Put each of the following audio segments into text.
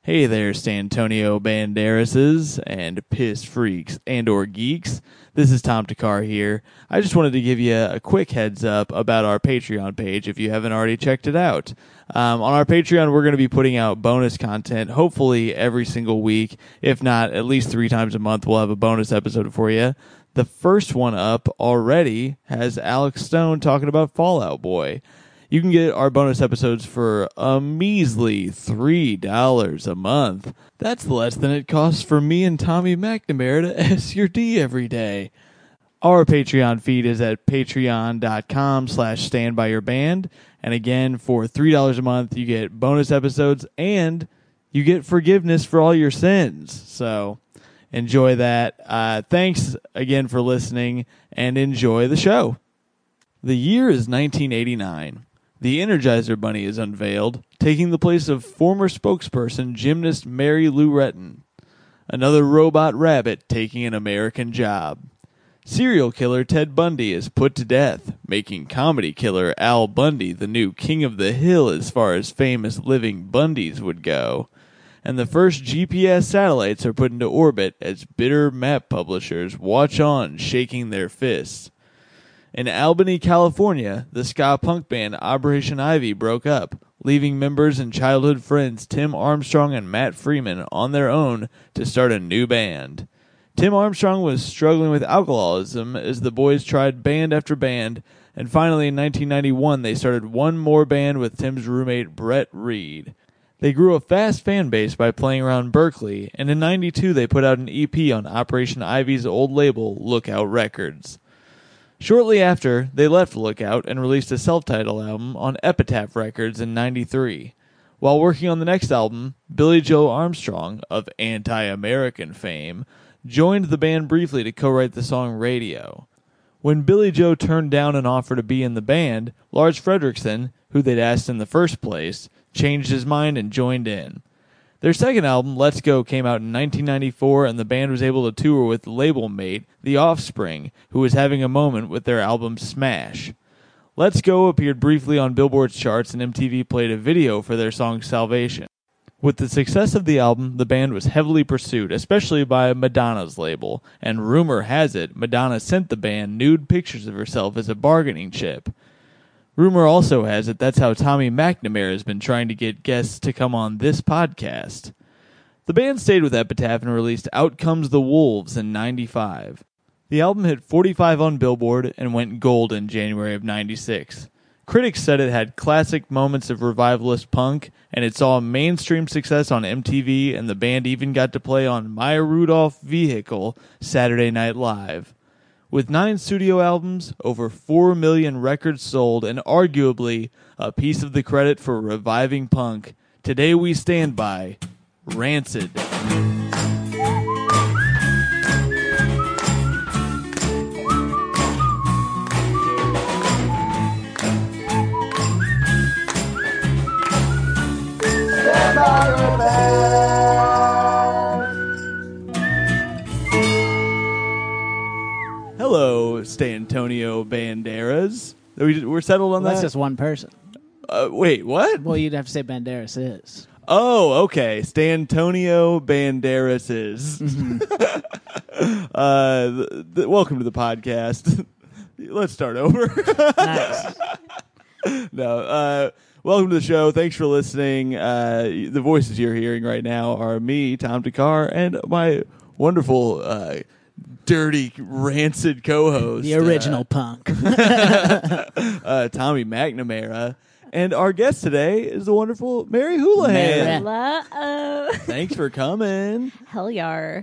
Hey there, Stantonio Banderases and piss freaks and or geeks. This is Tom Takar here. I just wanted to give you a quick heads up about our Patreon page if you haven't already checked it out. On our Patreon, we're going to be putting out bonus content, hopefully every single week. If not, at least 3 times a month, we'll have a bonus episode for you. The first one up already has Alex Stone talking about Fall Out Boy. You can get our bonus episodes for a measly $3 a month. That's less than it costs for me and Tommy McNamara to S your D every day. Our Patreon feed is at patreon.com/standbyyourband. And again, for $3 a month, you get bonus episodes and you get forgiveness for all your sins. So enjoy that. Thanks again for listening and enjoy the show. The year is 1989. The Energizer Bunny is unveiled, taking the place of former spokesperson gymnast Mary Lou Retton. Another robot rabbit taking an American job. Serial killer Ted Bundy is put to death, making comedy killer Al Bundy the new king of the hill as far as famous living Bundys would go. And the first GPS satellites are put into orbit as bitter map publishers watch on shaking their fists. In Albany, California, the ska punk band Operation Ivy broke up, leaving members and childhood friends Tim Armstrong and Matt Freeman on their own to start a new band. Tim Armstrong was struggling with alcoholism as the boys tried band after band, and finally in 1991 they started one more band with Tim's roommate Brett Reed. They grew a fast fan base by playing around Berkeley, and in 92 they put out an EP on Operation Ivy's old label, Lookout Records. Shortly after, they left Lookout and released a self-titled album on Epitaph Records in 93. While working on the next album, Billy Joe Armstrong, of anti-American fame, joined the band briefly to co-write the song Radio. When Billy Joe turned down an offer to be in the band, Lars Fredriksson, who they'd asked in the first place, changed his mind and joined in. Their second album, Let's Go, came out in 1994, and the band was able to tour with label mate The Offspring, who was having a moment with their album Smash. Let's Go appeared briefly on Billboard's charts, and MTV played a video for their song Salvation. With the success of the album, the band was heavily pursued, especially by Madonna's label, and rumor has it Madonna sent the band nude pictures of herself as a bargaining chip. Rumor also has it that's how Tommy McNamara has been trying to get guests to come on this podcast. The band stayed with Epitaph and released Out Comes the Wolves in 95. The album hit 45 on Billboard and went gold in January of 96. Critics said it had classic moments of revivalist punk, and it saw mainstream success on MTV, and the band even got to play on Maya Rudolph Vehicle Saturday Night Live. With 9 studio albums, over 4 million records sold, and arguably a piece of the credit for reviving punk, today we stand by Rancid. Stand by your band. Hello, Stantonio Banderas. We're settled on that? That's just one person. Wait, what? Well, you'd have to say Banderas is. Oh, okay. Stantonio Banderas is. Welcome to the podcast. Let's start over. Nice. No, welcome to the show. Thanks for listening. The voices you're hearing right now are me, Tom Takar, and my wonderful dirty, rancid co-host. The original punk. Tommy McNamara. And our guest today is the wonderful Mary Houlihan. Hello. Thanks for coming. Hell yar.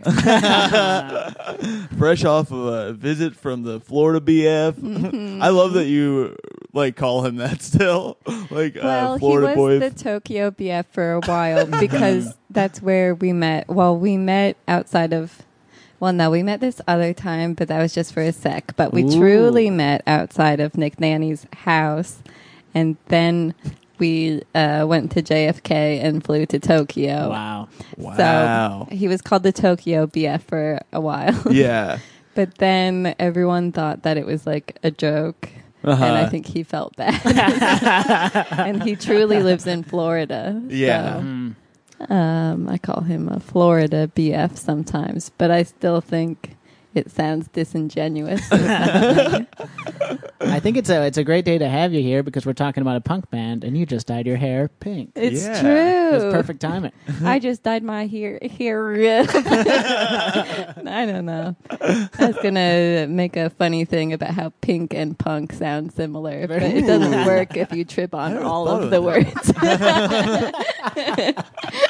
Fresh off of a visit from the Florida BF. I love that you call him that still. Well, Florida he boy. was the Tokyo BF for a while because that's where we met. Well, we met outside of... Well, no, we met this other time, but that was just for a sec. But we truly met outside of Nick Nanny's house. And then we went to JFK and flew to Tokyo. Wow. So he was called the Tokyo BF for a while. Yeah. But then everyone thought that it was like a joke. Uh-huh. And I think he felt bad. And he truly lives in Florida. Yeah. So. I call him a Florida BF sometimes, but I still think it sounds disingenuous. I think it's a great day to have you here because we're talking about a punk band, and you just dyed your hair pink. It's Yeah. true. It's perfect timing. I just dyed my hair. I don't know. I was gonna make a funny thing about how pink and punk sound similar, but it doesn't work if you trip on all thought of of the words.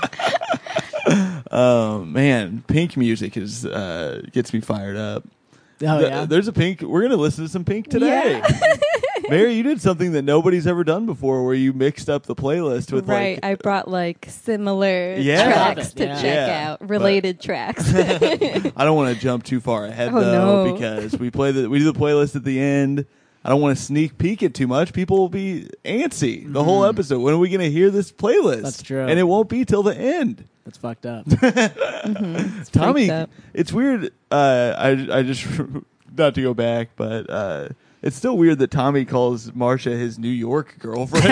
Oh man, Pink music is gets me fired up. Oh, yeah. There's a Pink. We're gonna listen to some Pink today. Mary, you did something that nobody's ever done before, where you mixed up the playlist with Right, like. I brought like similar Yeah. tracks to Yeah. check Yeah, out, related tracks. I don't want to jump too far ahead Oh, though, no. because we do the playlist at the end. I don't want to sneak peek it too much. People will be antsy the whole episode. When are we going to hear this playlist? That's true. And it won't be till the end. That's fucked up. Tommy, up. it's weird. I just not to go back, but it's still weird that Tommy calls Marsha his New York girlfriend.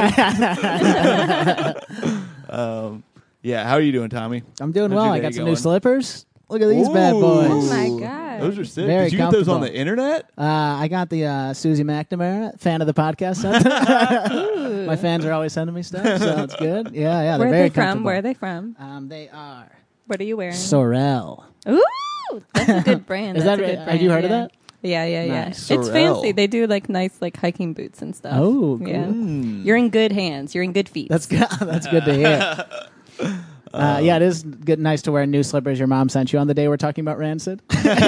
Yeah, how are you doing, Tommy? I'm doing How's well. your I day got some going? new slippers. Look at these bad Ooh. boys. Oh my God. Those are sick. Very Did you get those on comfortable. the internet? I got the Susie McNamara, fan of the podcast. Ooh. My fans are always sending me stuff, so it's good. Yeah, they're Where are very they from? comfortable. Where are they from? They are What are you wearing? Sorel. Ooh, that's a good brand. Is That's that a right? good Have brand, you heard of yeah. that? Yeah. Nice. It's Sorel. fancy. They do like nice like hiking boots and stuff. Oh, cool. Yeah. Mm. You're in good hands. You're in good feet. That's good. That's good to hear. Yeah, it is good, nice to wear new slippers your mom sent you on the day we're talking about Rancid.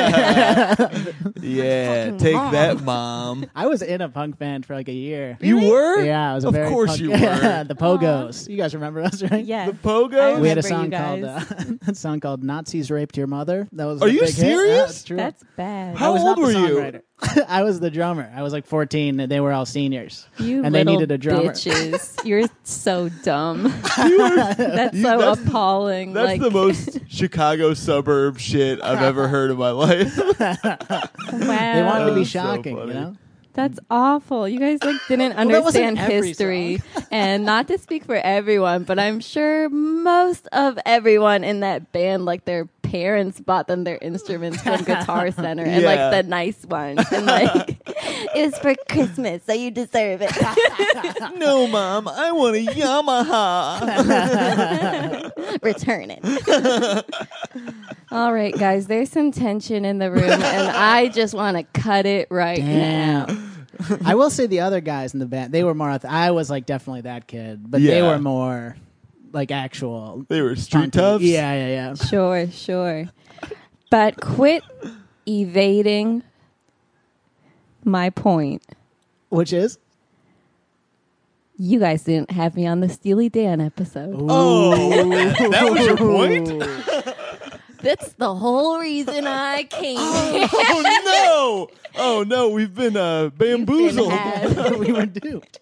Yeah, take that, Mom. I was in a punk band for like a year. You were? Yeah, I was a Of very course punk- you were. the Pogos. You guys remember us, right? yeah. The Pogos? We had a remember song you called guys. a song called "Nazis Raped Your Mother." That was Are a you big hit. serious? Yeah, that's true. That's bad. How I was old not the were you? songwriter. I was the drummer. I was like 14, and they were all seniors. You and they little needed a drummer. bitches. You're so dumb. That's You- so that's- appalling. That's like, the most Chicago suburb shit I've ever heard in my life. wow. They wanted to be That's so shocking, funny. you know. That's awful. You guys like didn't that wasn't understand every history, and not to speak for everyone, but I'm sure most of everyone in that band, like their parents bought them their instruments from Guitar Center, and Yeah. like the nice ones, and like it was for Christmas, so you deserve it. No, Mom, I want a Yamaha. Return it. All right, guys, there's some tension in the room, and I just want to cut it right now. Damn. I will say the other guys in the band, they were more. I was like definitely that kid, but they Yeah. were more like actual They were street punky. toughs? Yeah. Sure. But quit evading my point. Which is You guys didn't have me on the Steely Dan episode. Oh, that was your point? That's the whole reason I came here. Oh no, we've been bamboozled. we were duped.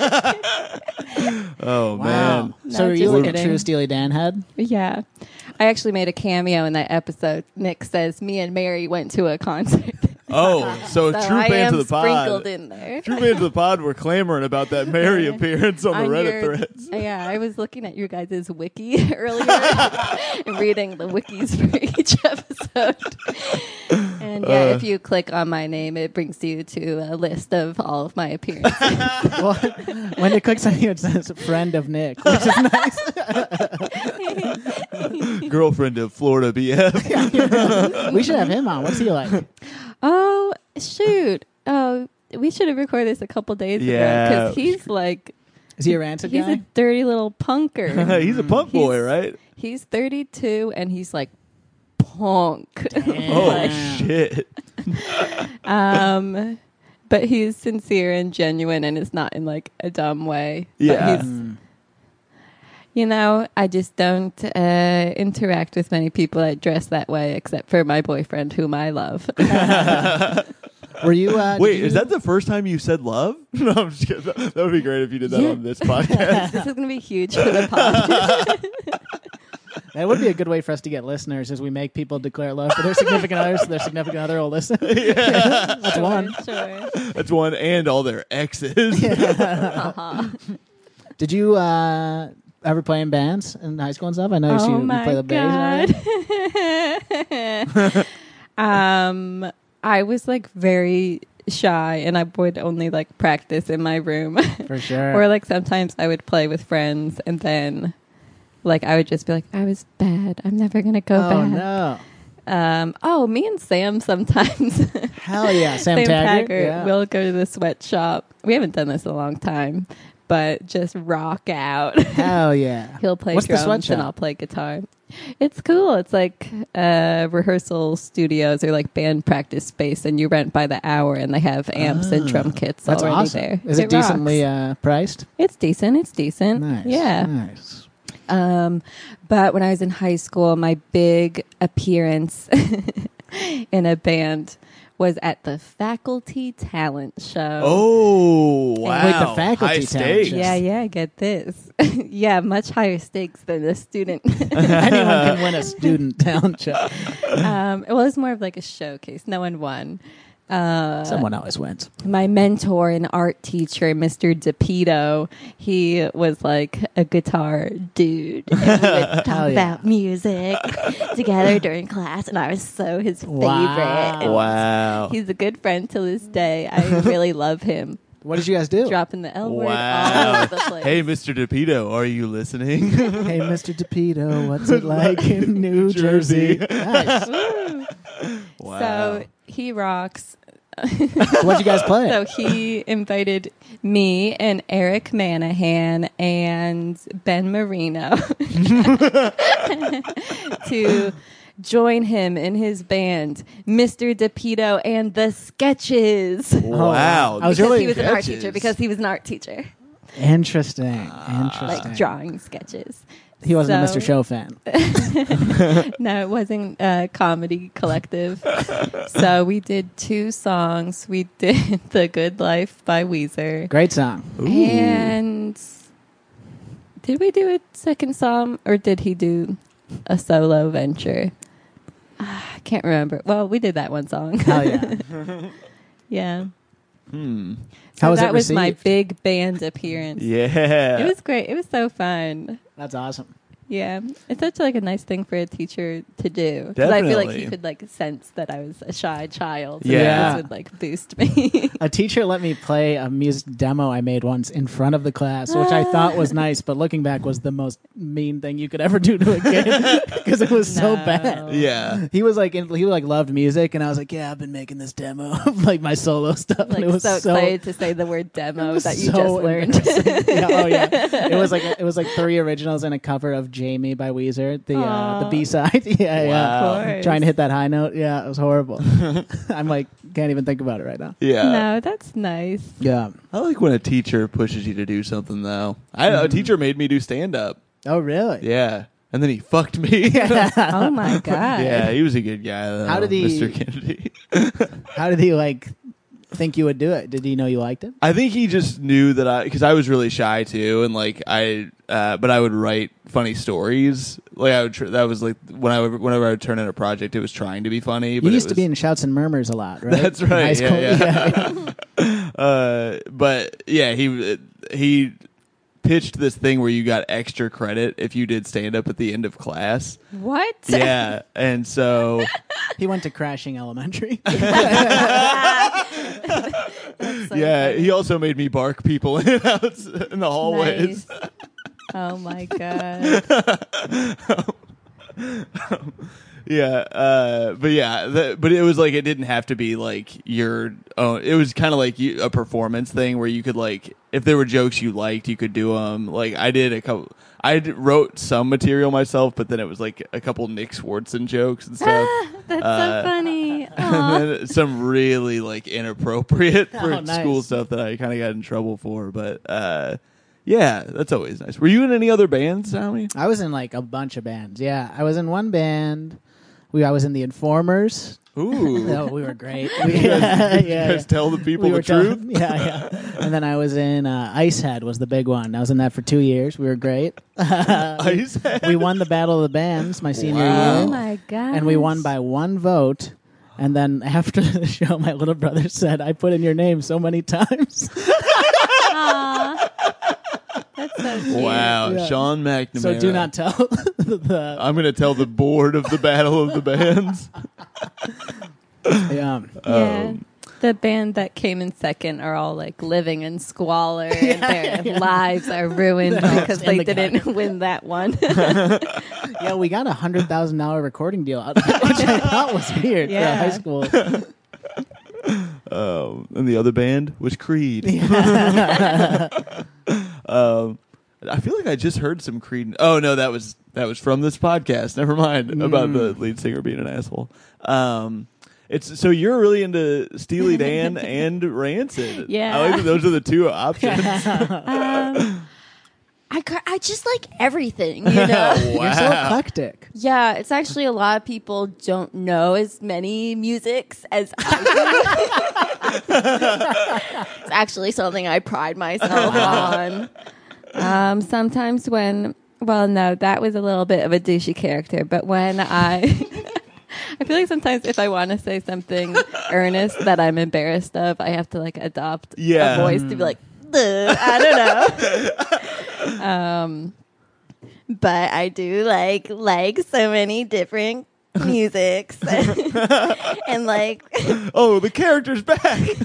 Oh Wow. man. So No, are you just like a kidding. true Steely Dan head? Yeah. I actually made a cameo in that episode. Nick says me and Mary went to a concert. Oh, so a So true I fan am to the sprinkled pod. in there. True fans of the pod were clamoring about that Mary appearance on the Reddit your- threads. Yeah, I was looking at your guys' wiki earlier and reading the wikis for each episode. And yeah, if you click on my name, it brings you to a list of all of my appearances. Well, when it clicks on you, it says "friend of Nick," which is nice. Girlfriend of Florida BF. We should have him on. What's he like? Oh, shoot. Oh, we should have recorded this a couple days ago Yeah. because he's like, Is he a Rancid he's guy? a dirty little punker. He's a punk boy, He's- right? He's 32 and he's like punk. Oh Like, shit. But he's sincere and genuine and it's not in like a dumb way. Yeah. But he's, you know, I just don't interact with many people that dress that way except for my boyfriend whom I love. Were you? Wait, is that the first time you said love? No, I'm just kidding. That would be great if you did that Yeah. on this podcast. This is going to be huge for the pod. That would be a good way for us to get listeners, as we make people declare love for their significant others, so their significant other will listen. That's one. Sure. That's one, and all their exes. Uh-huh. Did you ever play in bands in high school and stuff? I know you play the bass and everything. I was like very shy, and I would only like practice in my room. For sure. Or like sometimes I would play with friends, and then like I would just be like, I was bad. I'm never gonna go back. No. Me and Sam sometimes. Hell yeah, Sam Taggart. Yeah. We'll go to the sweatshop. We haven't done this in a long time, but just rock out. Hell yeah. He'll play What's the drums sweatshop? and I'll play guitar. It's cool. It's like rehearsal studios or like band practice space, and you rent by the hour, and they have amps and drum kits That's already awesome. there. Is it decently priced? It's decent. It's decent. Nice. Yeah. Nice. But when I was in high school, my big appearance in a band was at the faculty talent show. Oh, wow. Wait, the faculty High talent stakes. show. Yeah, get this. Yeah, much higher stakes than a student. Anyone can win a student talent show. It was more of like a showcase. No one won. Someone always wins. My mentor and art teacher, Mr. DePito, he was like a guitar dude. And we would talk about music together during class, and I was so his favorite. Wow. He's a good friend to this day. I really love him. What did you guys do? Dropping the L word all Wow. over the place. Hey, Mr. DePito, are you listening? Hey, Mr. DePito, what's it like in New Jersey? Nice. Woo. Wow. So he rocks. What'd you guys play? So he invited me and Eric Manahan and Ben Marino to join him in his band, Mr. DePito and the Sketches. Wow. I was Because really he was an art Sketches. teacher. Because he was an art teacher. Interesting. Like drawing sketches. He wasn't So- a Mr. Show fan. No, it wasn't a comedy collective. So we did 2 songs. We did The Good Life by Weezer. Great song. Ooh. And did we do a second song, or did he do a solo venture? I can't remember. Well, we did that one song. Hell yeah. Yeah. Hmm. So How was it that was my received? big band appearance. Yeah. It was great. It was so fun. That's awesome. Yeah, it's such like a nice thing for a teacher to do. Because I feel like Definitely. he could like sense that I was a shy child. Yeah. And this would like boost me. A teacher let me play a music demo I made once in front of the class, which I thought was nice, but looking back was the most mean thing you could ever do to a kid because it was so No. bad. Yeah. He was like, loved music, and I was like, yeah, I've been making this demo of like my solo stuff, Like and it was so excited to say the word demo that you so just learned. embarrassing. Yeah, oh yeah, it was like 3 originals and a cover of Jamie by Weezer, the Aw. B-side. Yeah, Wow. Of course. Trying to hit that high note. Yeah, it was horrible. I'm like, can't even think about it right now. Yeah. No, that's nice. Yeah. I like when a teacher pushes you to do something, though. A teacher made me do stand-up. Oh really? Yeah. And then he fucked me. Oh my god. Yeah, he was a good guy, though. How did he- Mr. Kennedy. How did he like think you would do it? Did he know you liked it? I think he just knew that because I was really shy too, and like but I would write funny stories. Like I would, that was like whenever I would turn in a project, it was trying to be funny. But You used it to was, be in Shouts and Murmurs a lot, right? That's In right, high school? yeah. But yeah, he pitched this thing where you got extra credit if you did stand up at the end of class. What? Yeah, and so He went to Crashing Elementary. That's so yeah, funny. he also made me bark people in and out in the hallways. Nice. Oh my god. Yeah, but yeah, but it was like it didn't have to be like your own. It was kind of like a performance thing where you could like if there were jokes you liked, you could do them. Like I did a couple. Wrote some material myself, but then it was like a couple Nick Swartzen jokes and stuff. That's so funny. Aw. And then some really like inappropriate for Oh, nice. school stuff that I kind of got in trouble for. But yeah, that's always nice. Were you in any other bands, Tommy? I was in like a bunch of bands. Yeah, I was in one band. I was in the Informers. Ooh. No, we were great. You guys tell the people We the were truth? Yeah. And then I was in Icehead was the big one. I was in that for 2 years. We were great. Icehead? We won the Battle of the Bands my senior Wow. Oh year. my god. And we won by 1 vote. And then after the show, my little brother said, I put in your name so many times. Aw. That's So cute. Wow, Yeah. Sean McNamara. So do not tell the I'm going to tell the board of the Battle of the Bands. yeah. Yeah. The band that came in second are all like living in squalor and their lives are ruined because In they the didn't win that one. Yeah, we got $100,000 recording deal out of that, which I thought was weird Yeah. for high school. And the other band was Creed. I feel like I just heard some Creed. Oh no, that was from this podcast. Never mind about the lead singer being an asshole. It's so you're really into Steely Dan and Rancid. Yeah. I like that those are the two options. I just like everything, you know? You're so eclectic. Yeah, it's actually a lot of people don't know as many musics as I do. It's actually something I pride myself on. Sometimes no, that was a little bit of a douchey character, but when I feel like sometimes if I want to say something earnest that I'm embarrassed of, I have to like adopt a voice to be like, I don't know. But I do like so many different musics and like Oh, the character's back.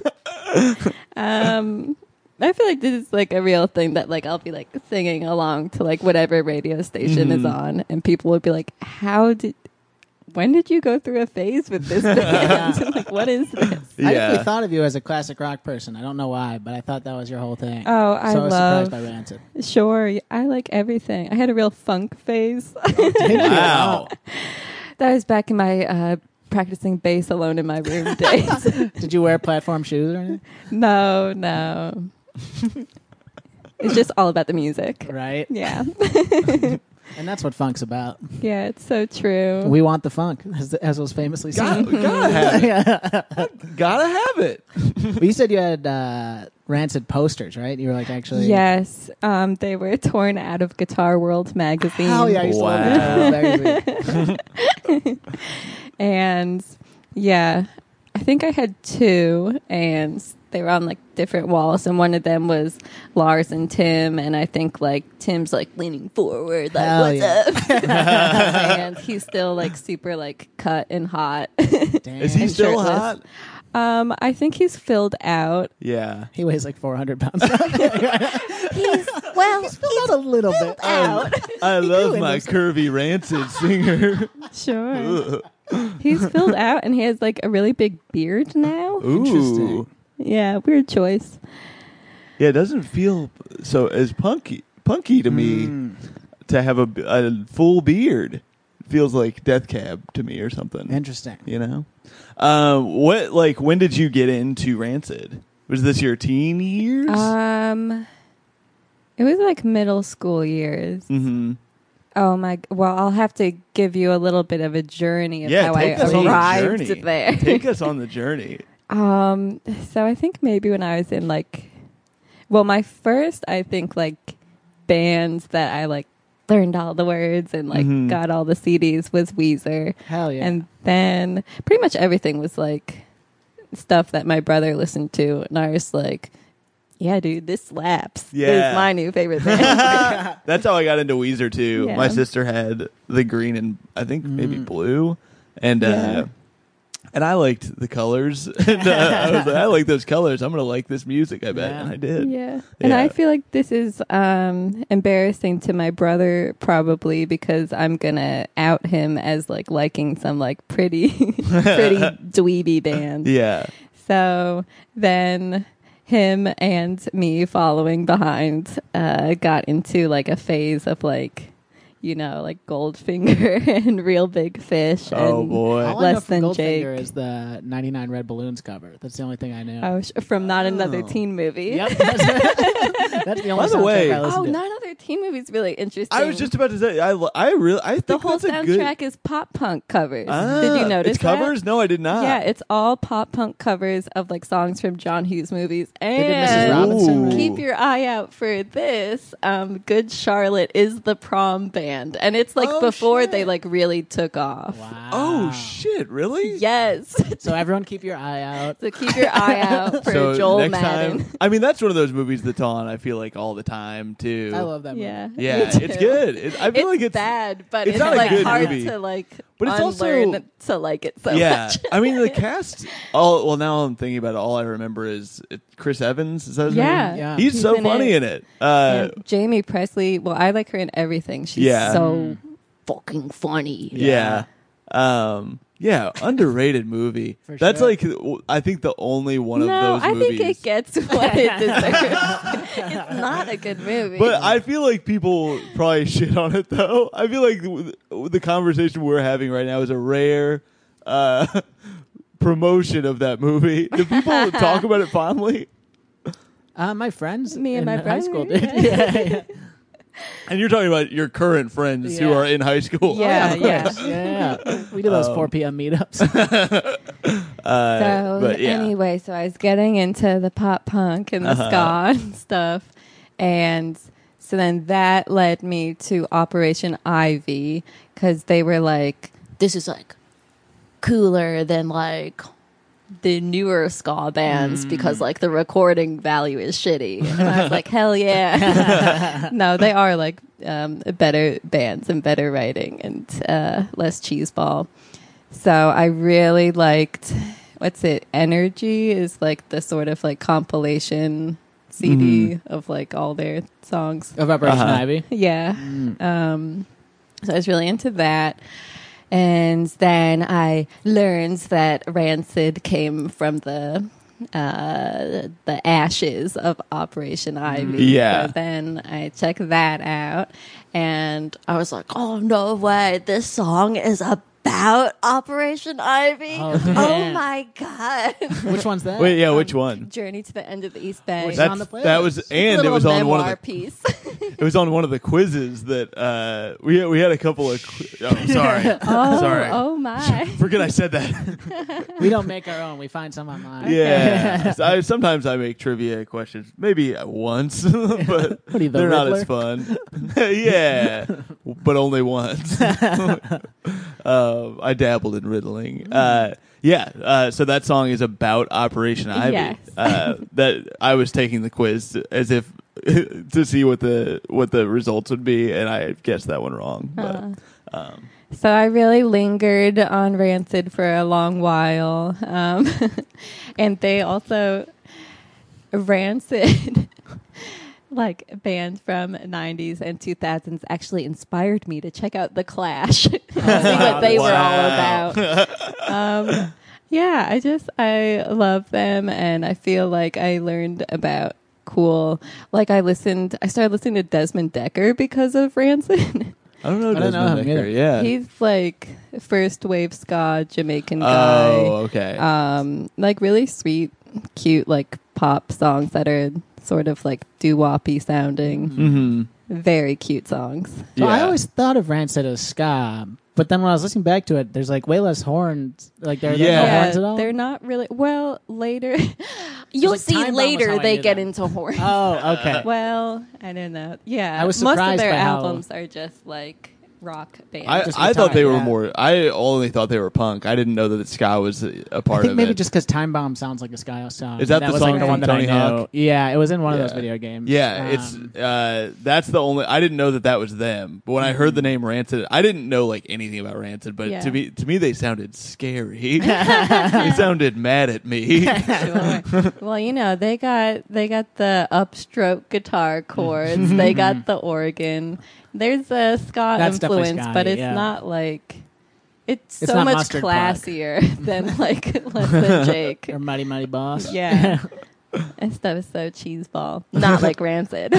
I feel like this is like a real thing that like I'll be like singing along to like whatever radio station is on, and people would be like, when did you go through a phase with this band? Like, what is this? I definitely thought of you as a classic rock person. I don't know why, but I thought that was your whole thing. Oh, I so I was love. surprised by Rancid. Sure, I like everything. I had a real funk phase. Wow. That was back in my practicing bass alone in my room days. Did you wear platform shoes or anything? No. It's just all about the music. Right. Yeah. And that's what funk's about. Yeah, it's so true. We want the funk, as was famously said. Gotta have it. Gotta have it. But you said you had Rancid posters, right? You were like actually... Yes. They were torn out of Guitar World magazine. Hell yeah, I used to love Guitar World magazine. And yeah, I think I had two, and they were on like different walls, and one of them was Lars and Tim, and I think like Tim's like leaning forward, like Hell what's yeah. up? And he's still like super like cut and hot. Damn. Is he And still shirtless. hot? I think he's filled out. Yeah. He weighs like 400 pounds. He's Filled out a little bit. I love doing my this? curvy Rancid singer. Sure. He's filled out, and he has like a really big beard now. Ooh. Interesting. Yeah, weird choice. Yeah, it doesn't feel so as punky to me to have a full beard. It feels like Death Cab to me or something. Interesting. You know? When did you get into Rancid? Was this your teen years? It was like middle school years. Mm-hmm. Oh my! Well, I'll have to give you a little bit of a journey of how I take us on the arrived journey. there. Take us on the journey. So I think maybe when I was in my first, I think like bands that I like learned all the words and like got all the CDs was Weezer. Hell yeah. And then pretty much everything was like stuff that my brother listened to, and I was like, yeah, dude, this slaps. Yeah. This is my new favorite band. That's how I got into Weezer too. Yeah. My sister had the green and I think maybe blue, and Yeah. and I liked the colors. And I was like, I like those colors. I'm gonna like this music. I bet, Yeah. and I did. Yeah. And Yeah. I feel like this is embarrassing to my brother probably because I'm going to out him as like liking some like pretty dweeby band. Yeah. So then him and me following behind got into like a phase of like, you know, like Goldfinger and Real Big Fish Oh and boy. All I know Less from Than Goldfinger Jake. is the 99 Red Balloons cover. That's the only thing I know. Oh, from Not Another Oh. Teen Movie. Yep. That's the only By the soundtrack way- I listen Oh, to. Not Another Teen Movie is really interesting. I was just about to say. I think The whole that's a soundtrack good. is pop punk covers. Ah, Did you notice it's covers? that? No, I did not. Yeah, it's all pop punk covers of like songs from John Hughes movies. did Mrs. And Robinson, right? keep your eye out for this. Good Charlotte is the prom band, and it's like Oh, before shit. they like really took off. Wow. Oh shit! Really? Yes. So everyone keep your eye out. So keep your eye out for So Joel next Madden. time, I mean, that's one of those movies that's on. I feel like all the time too. I love that Yeah. movie. Yeah, Me it's too. good. I feel like it's bad, but it's it's not a like good hard movie. to like But it's also- unlearn to like it so yeah. much. I mean, the cast. Well, now I'm thinking about it. All I remember is Chris Evans. Is that his Yeah. name? Yeah. He's so in funny it. in it. And Jamie Presley. Well, I like her in everything. She's Yeah. so fucking funny. Yeah. Yeah, underrated movie. For That's sure. like, I think the only one of No, those I movies. think it gets what it deserves. It's not a good movie. But I feel like people probably shit on it, though. I feel like the conversation we're having right now is a rare promotion of that movie. Do people talk about it fondly? My friends Me and in my high school brother. did. yeah. And you're talking about your current friends who Yeah. are in high school. Yeah, Of course. yeah. We do those 4 p.m. meetups. So but yeah. anyway, so I was getting into the pop punk and the ska and stuff, and so then that led me to Operation Ivy because they were like, "This is like cooler than like the newer ska bands because like the recording value is shitty." And I was like, "Hell yeah!" No, they are like better bands and better writing and less cheeseball. So I really liked, what's it? Energy is like the sort of like compilation CD of like all their songs. Of Operation Ivy. Yeah. So I was really into that. And then I learned that Rancid came from the ashes of Operation Ivy. Yeah. So then I checked that out, and I was like, "Oh no way! This song is about Operation Ivy! Oh, Oh man. my god!" Which one's that? Wait, yeah, which one? Journey to the End of the East Bay. Which That's, on the playlist. that was, and it Little was on one of memoir the piece. it was on one of the quizzes that we had a couple of. Oh, sorry, sorry. Oh my! Forget I said that. We don't make our own. We find some online. Yeah. Sometimes I make trivia questions, maybe once, but What are you, the they're not Riddler? as fun. Yeah, but only once. I dabbled in riddling. So that song is about Operation Ivy. Yes. That I was taking the quiz as if to see what the results would be, and I guessed that one wrong. But, So I really lingered on Rancid for a long while. And they also, Rancid, like bands from 90s and 2000s, actually inspired me to check out The Clash, see what they were all about. Yeah, I love them, and I feel like I learned about cool. Like I started listening to Desmond Decker because of Rancid. I don't know. I don't know Desmond him Decker. either. Yeah. He's like first wave ska Jamaican guy. Oh, okay. Like really sweet, cute, like pop songs that are sort of like doo-woppy sounding. Mm-hmm. Very cute songs. So I Yeah. always thought of Rancid as ska, but then when I was listening back to it, there's like way less horns. Like there are no Yeah. horns at all. They're not really. Well, later you'll like see Time Bomb was later how I they knew get them. into horns. Oh, okay. Well, I don't know. Yeah, I was most of surprised their by how- albums are just like rock bands. Just I thought guitar, they were yeah. more. I only thought they were punk. I didn't know that ska was a I part think of maybe it. just because Time Bomb sounds like a ska song. Is that the was song like the from one that Tony I know. Hawk? Yeah, it was in one of those Yeah. video games. Yeah, it's that's the only. I didn't know that was them. But when I heard the name Rancid, I didn't know like anything about Rancid. But Yeah. to me, they sounded scary. They sounded mad at me. Sure. Well, you know, they got the upstroke guitar chords. They got the organ. There's a ska That's definitely influence, ska-y, but it's yeah. it's like it's It's so not much mustard punk. classier than like Less Than Jake. Or Mighty Mighty Boss. Yeah. And stuff is so cheeseball. Not like Rancid.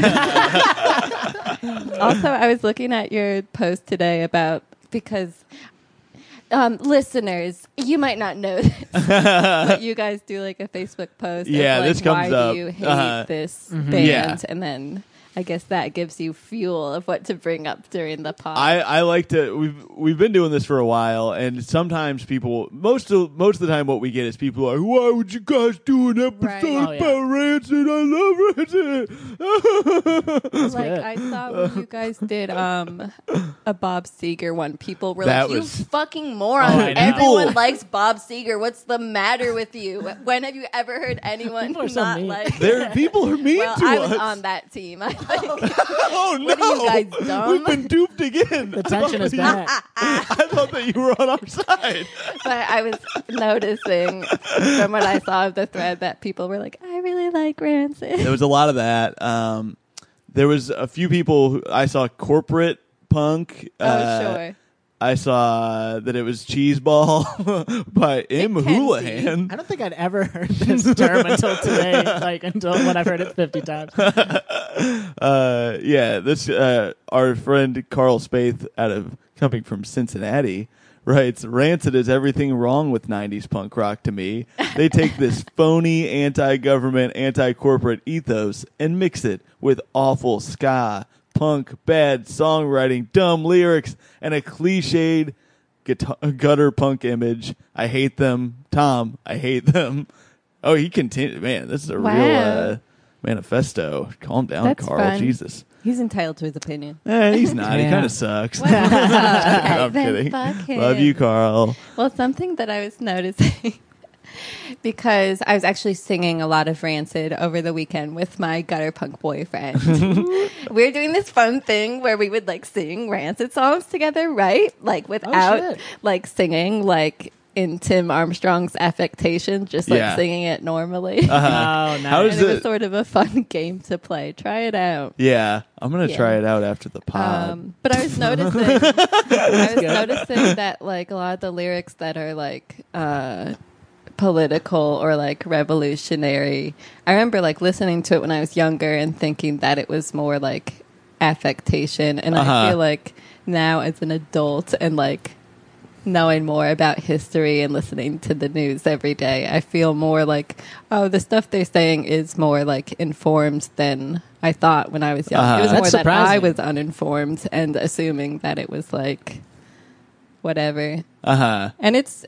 Also, I was looking at your post today about because listeners, you might not know this, but you guys do like a Facebook post. Yeah, of, like, this comes why up. do you hate this band? Yeah. And then I guess that gives you fuel of what to bring up during the pod. I like to. We've been doing this for a while, and sometimes people. Most of the time, what we get is people are, "Why would you guys do an episode Right. Oh, yeah. about Rancid? I love Rancid." like good. I thought when you guys did a Bob Seger one, people were That like, "You was- fucking moron! Oh, I know. Everyone People- likes Bob Seger. What's the matter with you? When have you ever heard anyone People are so not mean. like?" People are mean Well, to I us. was on that team. I Oh no! What are you guys, dumb? We've been duped again. The tension is back. I thought that you were on our side. But I was noticing from what I saw of the thread that people were like, I really like Rancid. There was a lot of that. There was a few people who I saw corporate punk. Sure. I saw that it was Cheeseball by M. Mackenzie. Houlihan. I don't think I'd ever heard this term until today, until when I've heard it 50 times. This our friend Carl Spaeth coming from Cincinnati writes, Rancid is everything wrong with 90s punk rock to me. They take this phony anti-government, anti-corporate ethos and mix it with awful ska, punk, bad songwriting, dumb lyrics, and a cliched gutter punk image. I hate them. Tom, I hate them. Oh, he continued. Man, this is a real manifesto. Calm down, That's Carl. fun. Jesus. He's entitled to his opinion. He's not. He Yeah. kind of sucks. Okay, I'm then kidding. fuck him. Love you, Carl. Well, something that I was noticing because I was actually singing a lot of Rancid over the weekend with my gutter punk boyfriend. We were doing this fun thing where we would sing Rancid songs together, right? Without shit. singing in Tim Armstrong's affectation, just singing it normally. Oh, nice. How And does it was it? sort of a fun game to play. Try it out. Yeah, I'm gonna Yeah. try it out after the pod. But I was noticing, that a lot of the lyrics that are political or revolutionary. I remember listening to it when I was younger and thinking that it was more affectation, and I feel like now as an adult and knowing more about history and listening to the news every day, I feel more the stuff they're saying is more informed than I thought when I was young. It was That's more that I surprising. was uninformed and assuming that it was whatever. And it's,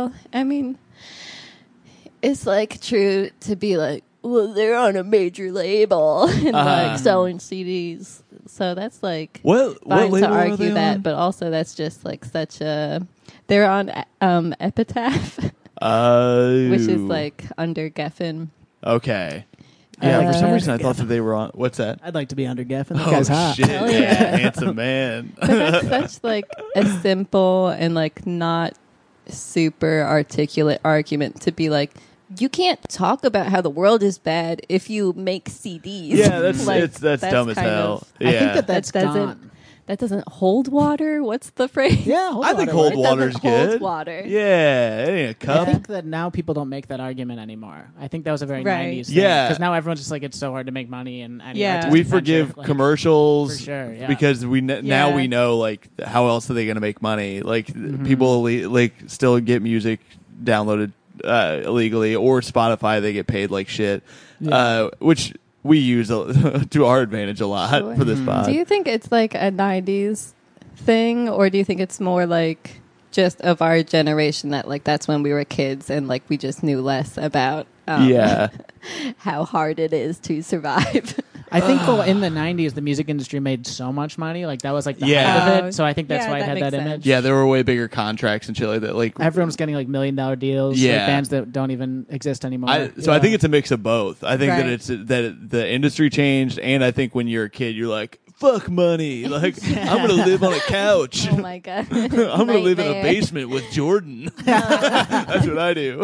it's true to be well, they're on a major label and selling CDs. So that's What fine to label are argue they that, on? but also that's just such a. They're on Epitaph, which is under Geffen. Okay. Yeah, for some reason I Geffen. thought that they were on. What's that? I'd like to be under Geffen. That Oh guy's hot. shit! Hell Yeah, yeah. handsome man. But that's such a simple and not super articulate argument to be you can't talk about how the world is bad if you make CDs. Yeah, that's dumb as kind hell. of- Yeah. I think that's That doesn't- gone. That doesn't hold water. What's the phrase? Yeah, I think water. cold It water's doesn't hold good. water. Yeah, it ain't a I cup. think that now people don't make that argument anymore. I think that was a very Right. 90s thing. Yeah. Because now everyone's just it's so hard to make money and Yeah. artistic We venture, forgive like- commercials For sure, yeah. because now Yeah. we know how else are they going to make money? People still get music downloaded illegally, or Spotify they get paid like shit, which we use to our advantage a lot Sure. for this pod. Do you think it's a 90s thing, or do you think it's more just of our generation that that's when we were kids and we just knew less about Yeah. how hard it is to survive? I think in the 90s, the music industry made so much money. That was the Yeah. height of it. So I think that's Yeah, why it that had makes that sense. image. Yeah, there were way bigger contracts and shit like that. Everyone was getting $1 million deals. Yeah. Bands that don't even exist anymore. I think it's a mix of both. I think that Right. it's that the industry changed, and I think when you're a kid, you're like, "Fuck money! I'm gonna live on a couch. Oh my god! I'm gonna live in a Nightmare. basement with Jordan." That's what I do.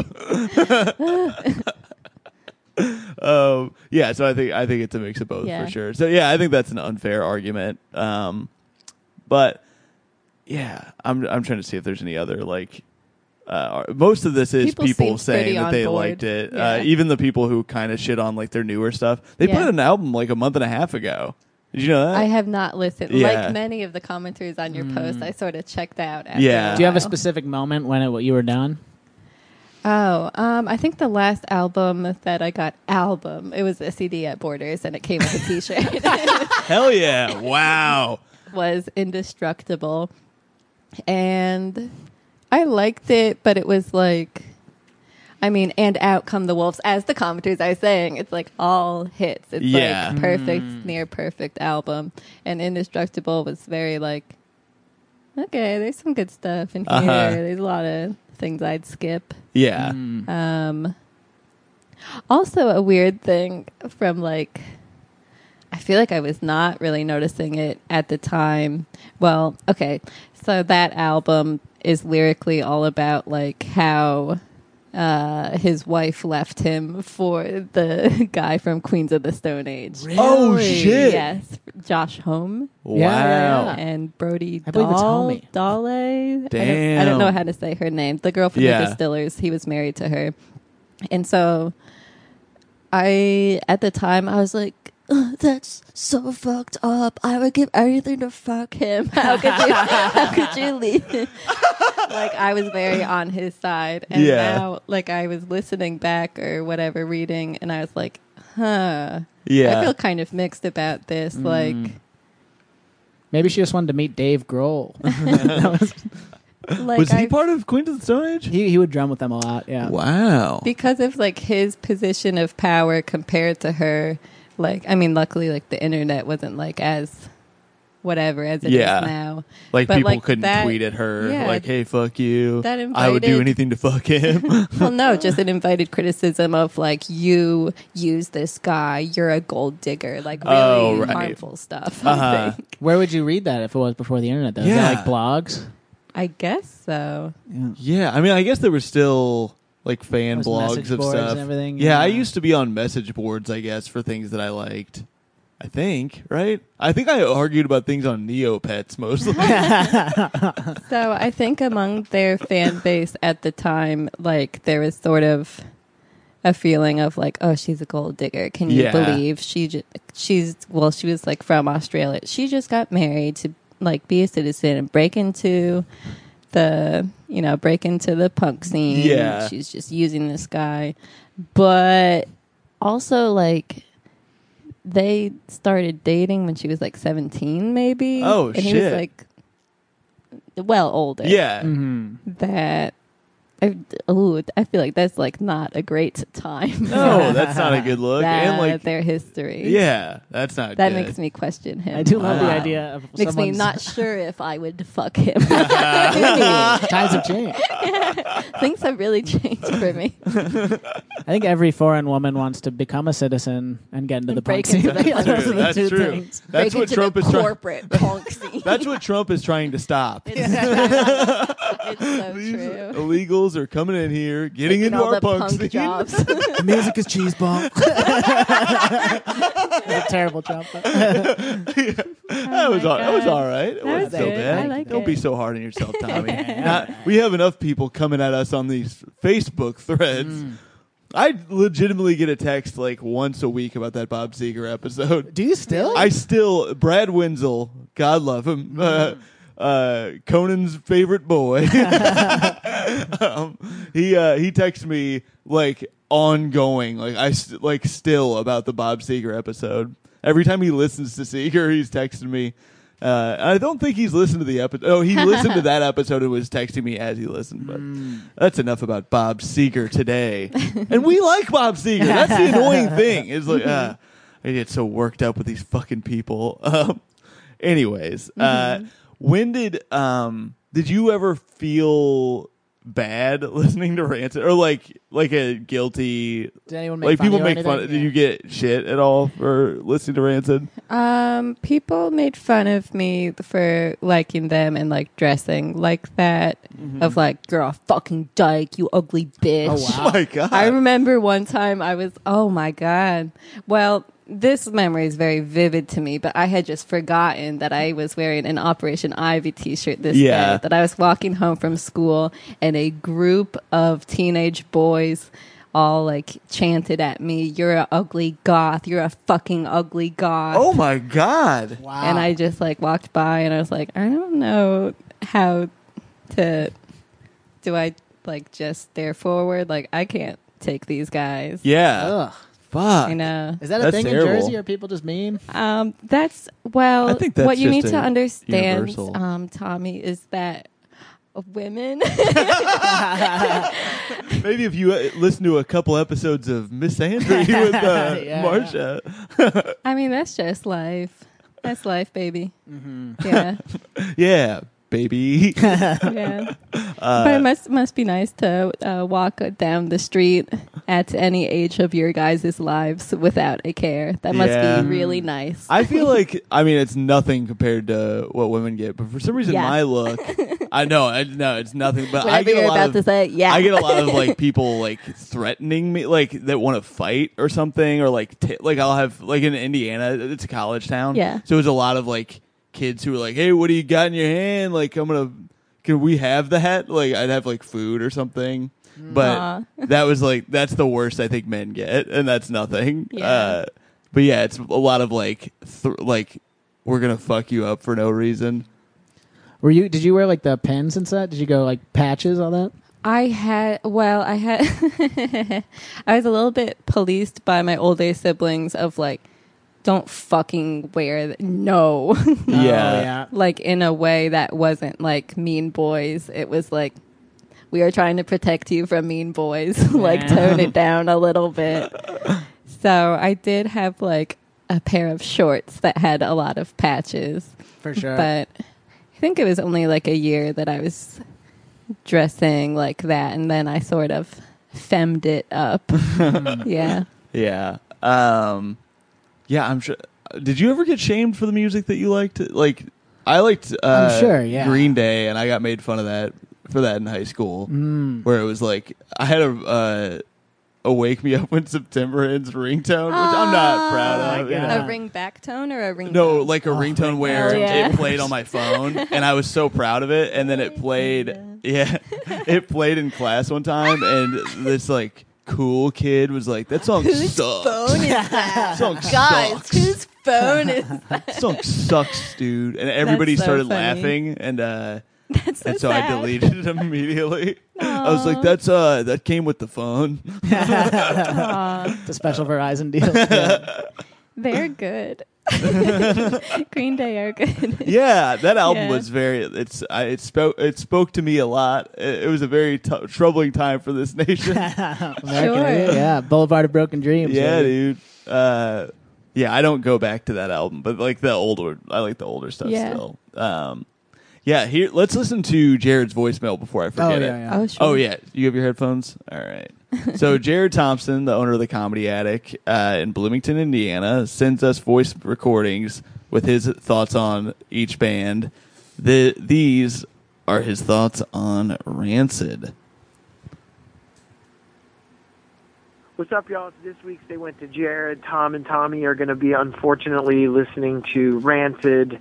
So I think it's a mix of both Yeah. for sure. So yeah, I think that's an unfair argument. But yeah, I'm trying to see if there's any other most of this is People people seem saying pretty that on they board. liked it. Yeah. Even the people who kind of shit on their newer stuff, they Yeah. put an album a month and a half ago. Did you know that? I have not listened. Yeah. Like many of the commenters on your post, I sort of checked out. After Yeah. Do you have a while. specific moment when you were done? Oh, I think the last album that I got, it was a CD at Borders, and it came with a T-shirt. Hell yeah! Wow. Was Indestructible, and I liked it, but it was and Out Come the Wolves, as the commenters are saying, it's all hits. It's Yeah. perfect, near perfect album, and Indestructible was very okay, there's some good stuff in here. There's a lot of things I'd skip. Yeah. Also a weird thing from I feel like I was not really noticing it at the time. Well, okay. So that album is lyrically all about like how his wife left him for the guy from Queens of the Stone Age. Oh, shit. Yes, Josh Homme Wow. and Brody I believe it's Homie. Dale. Damn. I don't know how to say her name. The girl from Yeah. the Distillers. He was married to her, and so at the time I was like, "Ugh, that's so fucked up. I would give anything to fuck him. How could you leave him?" Like, I was very on his side. And now, like, I was listening back or whatever, reading, and I was like, I feel kind of mixed about this. Like, Maybe she just wanted to meet Dave Grohl. like Was he part of Queens of the Stone Age? he would drum with them a lot. Yeah. Wow. because of, like, his position of power compared to her, like, I mean, luckily, like, the internet wasn't, like, as whatever as it is now. Like, But, people like, couldn't that- tweet at her, yeah. like, hey, fuck you. That I would do invited- anything to fuck him. Well, no, just an invited criticism of like, you use this guy, you're a gold digger, like really Oh, right. harmful stuff. Uh-huh. I think. Where would you read that if it was before the internet? Though? Is Yeah. that like blogs? I guess so. Yeah, I mean, I guess there were still like fan Those blogs message of boards stuff. and everything, Yeah, I yeah. used to be on message boards, I guess, for things that I liked. I think, right? I think I argued about things on Neopets mostly. So I think among their fan base at the time, like there was sort of a feeling of like, oh, she's a gold digger. Can you Yeah. believe she was like from Australia. She just got married to like be a citizen and break into the punk scene. Yeah. She's just using this guy. But also like they started dating when she was like 17 maybe. Oh, and he shit. was like well older. Yeah. That I feel like that's like not a great time. No, that's not a good look. And like, their history. yeah, that's not That good. makes me question him. I do love the Wow. idea of Makes me someone's- not sure if I would fuck him. Times have changed. Things have really changed for me. I think every foreign woman wants to become a citizen and get into the Break punk scene. into the Those punk are the That's two true. things. That's Break what into Trump the is trying. corporate punk scene. That's what Trump is trying to stop. It's so These true. illegals are coming in here, getting Taking into all our the punk scene. jobs. The music is cheese bump. a terrible Trump. That was my all God. right. It That wasn't was so good. bad. I like Don't it. be so hard on yourself, Tommy. We have enough people coming at us on these Facebook threads. I legitimately get a text like once a week about that Bob Seger episode. Do you still? Brad Wenzel, God love him, Conan's favorite boy. He texts me like ongoing, like still about the Bob Seger episode. Every time he listens to Seger, he's texting me. I don't think he's listened to the episode. Oh, he listened to that episode and was texting me as he listened. But that's enough about Bob Seger today. And we like Bob Seger. That's the annoying thing. It's like, I get so worked up with these fucking people. Anyways, when did you ever feel bad listening to Rancid, or like a guilty? Did anyone make Like fun people of you or make fun? anything? Did you get shit at all for listening to Rancid? People made fun of me for liking them and like dressing like that. Of like, you're a fucking dyke, you ugly bitch. Oh, wow. Oh my god! I remember one time oh my God. Well, this memory is very vivid to me, but I had just forgotten that I was wearing an Operation Ivy t-shirt this day. That I was walking home from school and a group of teenage boys all like chanted at me, "You're an ugly goth. You're a fucking ugly goth." Oh my god! Wow. And I just like walked by and I was like, I don't know how to, do I like just stare forward? Like, I can't take these guys. Yeah. Ugh. Fuck. You know. Is that a That's thing terrible. in Jersey? Are people just mean? That's well. I think that's what you need just to a understand, universal. Tommy, is that women. Maybe if you listen to a couple episodes of Miss Andrew with Yeah. Marsha. I mean, that's just life. That's life, baby. Yeah, Yeah, baby. yeah. But it must be nice to walk down the street at any age of your guys' lives without a care. That must Yeah. be really nice. I feel like, I mean, it's nothing compared to what women get, but for some reason, Yeah. my look, I know, it's nothing. But I Whatever get you're a lot about of, to say, yeah. I get a lot of like people like threatening me, like that want to fight or something, or like like I'll have like in Indiana, it's a college town, Yeah. So there's a lot of like kids who are like, "Hey, what do you got in your hand? Like, can we have that?" Like, I'd have like food or something. But Aw. that was like, that's the worst I think men get, and that's nothing. Yeah. But yeah, it's a lot of like, like we're gonna fuck you up for no reason. Did you wear like the pins and stuff? Did you go like patches, all that? I had I was a little bit policed by my older siblings of like, don't fucking wear no. Yeah. Like in a way that wasn't like Mean Boys. It was like, we are trying to protect you from Mean Boys. Like tone it down a little bit. So I did have like a pair of shorts that had a lot of patches. For sure. But I think it was only like a year that I was dressing like that, and then I sort of femmed it up. Yeah. Yeah. Yeah, I'm sure. Did you ever get shamed for the music that you liked? Like, I liked I'm sure, yeah. Green Day, and I got made fun of that for that in high school, where it was like, I had a Wake Me Up When September Ends ringtone, which I'm not proud of. my God. A ring back tone or a ring No, tone? like a ringtone where God. Yeah. it played on my phone, and I was so proud of it. And then it played, it played in class one time, and this like cool kid was like, "That song Whose sucks. phone is that? That song Guys, sucks. whose phone is that? That song sucks, dude." And everybody That's so started funny. laughing, and That's so and so I sad. deleted it immediately. I was like, "That's that came with the phone." Aw, The special Verizon deal. Yeah. they're good. Green Day are good. Yeah, that album Yeah. was very. It spoke to me a lot. It was a very troubling time for this nation. American Sure. Idiot, yeah. Boulevard of Broken Dreams. Yeah, baby. dude. Yeah, I don't go back to that album, but like I like the older stuff Yeah. still. Yeah, here let's listen to Jared's voicemail before I forget Oh, it. yeah. Oh, sure. Oh yeah, you have your headphones. All right. So Jared Thompson, the owner of the Comedy Attic in Bloomington, Indiana, sends us voice recordings with his thoughts on each band. These are his thoughts on Rancid. What's up, y'all? This week's They Went to Jared. Tom and Tommy are going to be, unfortunately, listening to Rancid.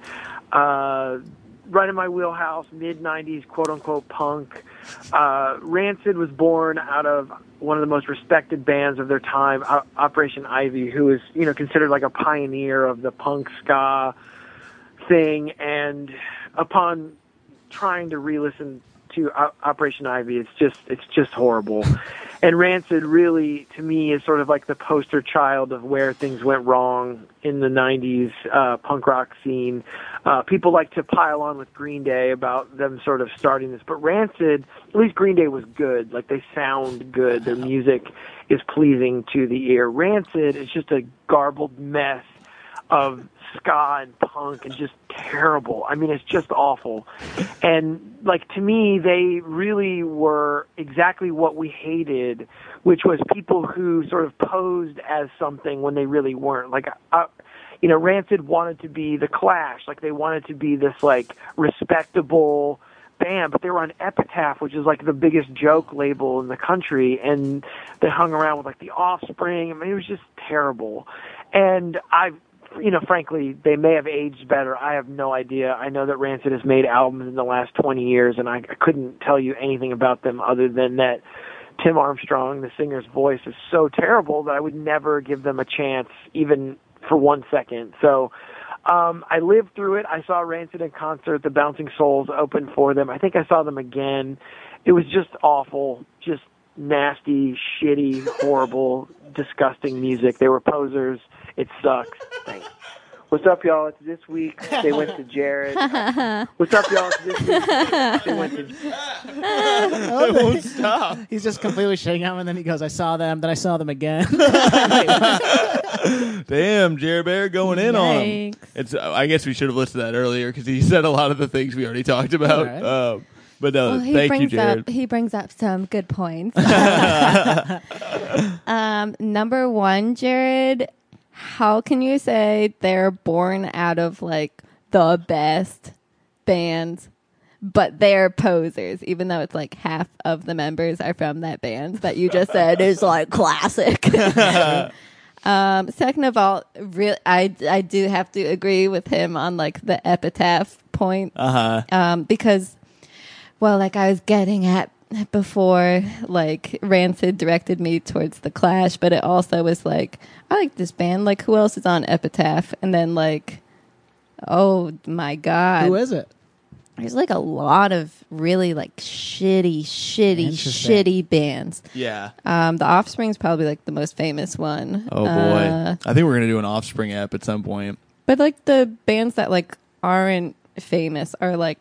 Right in my wheelhouse, mid-'90s, quote-unquote punk. Rancid was born out of one of the most respected bands of their time, Operation Ivy, who is, considered like a pioneer of the punk ska thing. And upon trying to re-listen to Operation Ivy, it's just horrible. And Rancid really, to me, is sort of like the poster child of where things went wrong in the 90s punk rock scene. People like to pile on with Green Day about them sort of starting this. But Rancid, at least Green Day was good. Like, they sound good. Their music is pleasing to the ear. Rancid is just a garbled mess of ska and punk and just terrible. I mean, it's just awful. And like, to me, they really were exactly what we hated, which was people who sort of posed as something when they really weren't. Like, Rancid wanted to be the Clash. Like, they wanted to be this like respectable band, but they were on Epitaph, which is like the biggest joke label in the country, and they hung around with like the Offspring. I mean, it was just terrible. And frankly, they may have aged better. I have no idea. I know that Rancid has made albums in the last 20 years, and I couldn't tell you anything about them other than that Tim Armstrong, the singer's voice, is so terrible that I would never give them a chance, even for 1 second. So I lived through it. I saw Rancid in concert. The Bouncing Souls opened for them. I think I saw them again. It was just awful, just nasty, shitty, horrible, disgusting music. They were posers. It sucks. Thanks. What's up, y'all? It's This Week They Went to Jared. What's up, y'all? It's This Week They Went to It won't stop. He's just completely shaking out, and then he goes, I saw them, then I saw them again. Damn, Jared Bear going in on him. Yikes. It's. I guess we should have listened to that earlier because he said a lot of the things we already talked about. All right. But no, Well, thank you, Jared. he brings up some good points. Number one, Jared, how can you say they're born out of like the best bands, but they're posers, even though it's like half of the members are from that band that you just said is like classic. Second of all, I do have to agree with him on like the epitaph point. Because, well, like I was getting at before, like Rancid directed me towards The Clash, but it also was like, I like this band. Like, who else is on Epitaph? And then like, oh my God. Who is it? There's like a lot of really like shitty bands. Yeah. The Offspring's probably like the most famous one. Oh boy. I think we're gonna do an Offspring app at some point. But like the bands that like aren't famous are like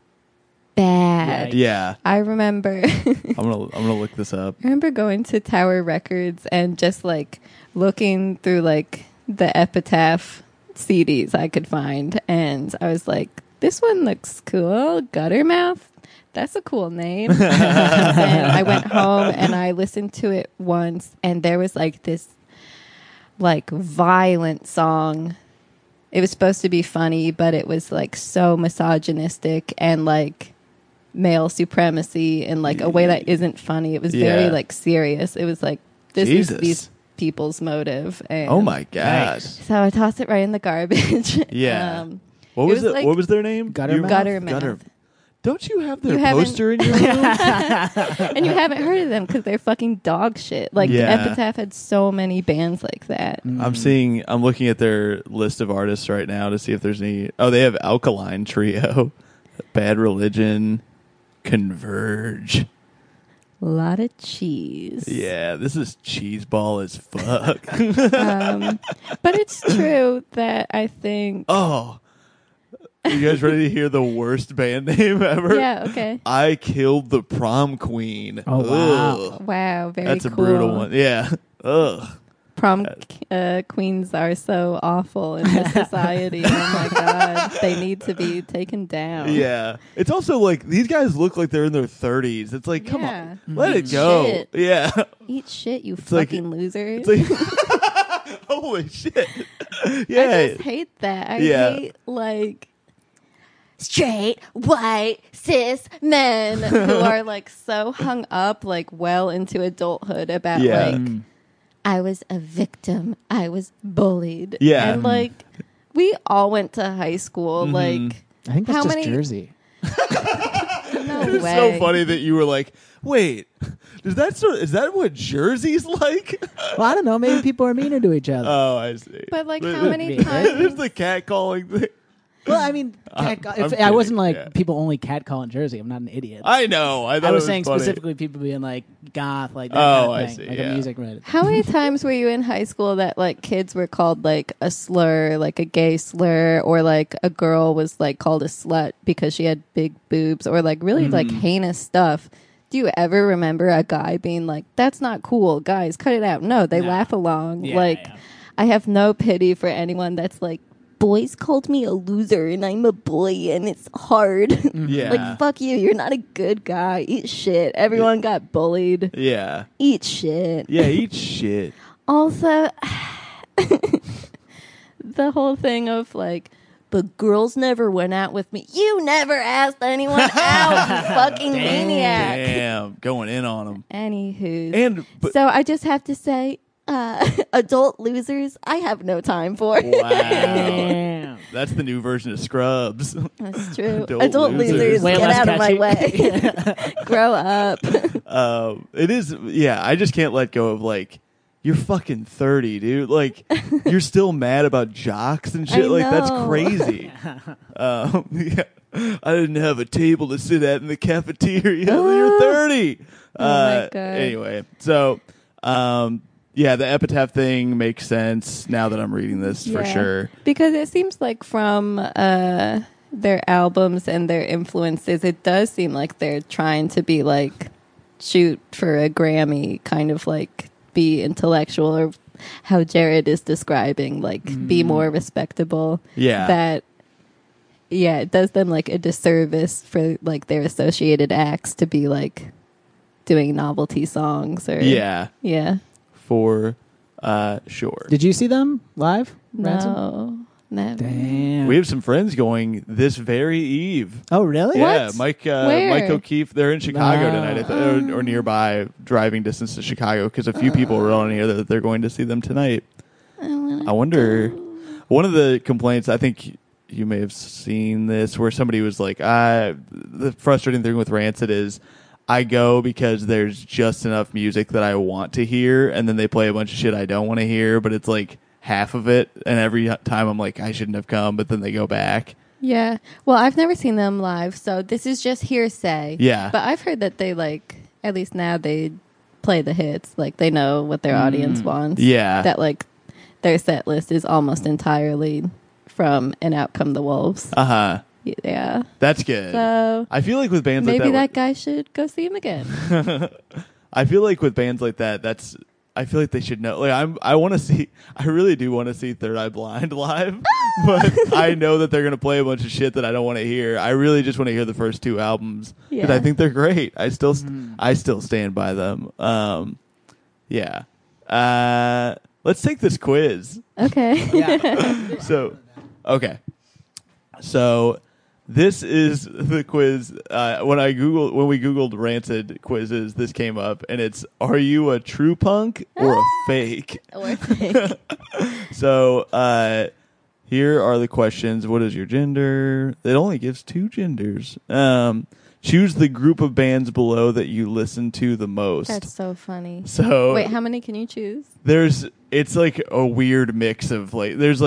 bad. Yeah. I remember I'm gonna look this up. I remember going to Tower Records and just like looking through like the Epitaph CDs I could find, and I was like, this one looks cool. Guttermouth. That's a cool name. And I went home and I listened to it once, and there was like this like violent song. It was supposed to be funny, but it was like so misogynistic and like male supremacy in like a way that isn't funny. It was very like serious. It was like, this is these people's motive. And oh my God. so I tossed it right in the garbage. Yeah. What was it? like What was their name? Guttermouth. Don't you have their You haven't- poster in your room? And you haven't heard of them because they're fucking dog shit. Like Yeah. Epitaph had so many bands like that. I'm looking at their list of artists right now to see if there's any. Oh, they have Alkaline Trio, Bad Religion, Converge. A lot of cheese. Yeah, this is cheeseball as fuck. But it's true that I think. Oh, you guys ready to hear the worst band name ever? Yeah, okay. I Killed the Prom Queen. Oh, wow. Ugh. Wow, very That's cool. a brutal one. Yeah. Ugh. Prom queens are so awful in this society. Oh my God. They need to be taken down. Yeah. It's also like these guys look like they're in their 30s. It's like, come Yeah. on, let it Eat go. shit. Yeah. Eat shit, you like- fucking losers. It's like, holy shit. I Yeah. just hate that. I Yeah. hate like straight, white, cis men who are like so hung up like well into adulthood about Yeah. like I was a victim. I was bullied. Yeah. And like we all went to high school. Like I think that's How just many- Jersey. no It's way. so funny that you were like, wait, is that what Jersey's like? Well, I don't know. Maybe people are meaner to each other. Oh, I see. But like how This many There's times the cat calling thing. well, I mean, I'm I wasn't kidding, like yeah. people only catcalling Jersey. I'm not an idiot. I know. I thought I was it saying funny. specifically people being like goth, like that Oh, kind I of thing, see, like yeah. a music reddit. how many times were you in high school that like kids were called like a slur, like a gay slur, or like a girl was like called a slut because she had big boobs, or like really like heinous stuff? Do you ever remember a guy being like, that's not cool, guys, cut it out? No, they laugh along. Yeah, like yeah. I have no pity for anyone that's like, boys called me a loser and I'm a boy and it's hard. Yeah. Like, fuck you, you're not a good guy. Eat shit. Everyone got bullied. Yeah. Eat shit. Yeah, eat shit. Also, the whole thing of like, but girls never went out with me. You never asked anyone out, you fucking maniac. Damn, going in on them. Anywho. And but, So I just have to say, adult losers, I have no time for. wow, Damn. that's the new version of Scrubs. That's true. Adult Adult losers. losers, Way get less out of my catchy. way. Grow up. It is. Yeah, I just can't let go of like. You're fucking 30, dude. Like, you're still mad about jocks and shit. I Like, that's know. crazy. Yeah. I didn't have a table to sit at in the cafeteria. You're 30. Oh my God. Anyway, so yeah, the epitaph thing makes sense now that I'm reading this for Yeah. sure. Because it seems like from their albums and their influences, it does seem like they're trying to be like shoot for a Grammy, kind of like be intellectual, or how Jared is describing, like be more respectable. Yeah. That it does them like a disservice for like their associated acts to be like doing novelty songs or Yeah, yeah. for sure. Did you see them live? Ransom? No, never. Damn. We have some friends going this very eve. Oh, really? Yeah, What? Mike Where? Mike O'Keefe. They're in Chicago Wow. tonight, or nearby, driving distance to Chicago, because a few people were on here that they're going to see them tonight. I wonder. One of the complaints, I think you may have seen this, where somebody was like, the frustrating thing with Rancid is I go because there's just enough music that I want to hear, and then they play a bunch of shit I don't want to hear, but it's like half of it, and every time I'm like, I shouldn't have come, but then they go back. Yeah. Well, I've never seen them live, so this is just hearsay. Yeah. But I've heard that they like, at least now they play the hits. Like they know what their audience wants. Yeah. That like their set list is almost entirely from And Out Come the Wolves. Uh-huh. Yeah. That's good. So I feel like with bands maybe like that guy should go see him again. I feel like with bands like that, I feel like they should know. Like I really do want to see Third Eye Blind live, but I know that they're going to play a bunch of shit that I don't want to hear. I really just want to hear the first two albums because Yeah. I think they're great. I still stand by them. Yeah. Let's take this quiz. Okay. Yeah. So, okay. So this is the quiz. When we Googled Rancid quizzes, this came up, and it's: are you a true punk or a fake? Or fake. So here are the questions. What is your gender? It only gives 2 genders. Choose the group of bands below that you listen to the most. That's so funny. So Wait, how many can you choose? it's like a weird mix of like there's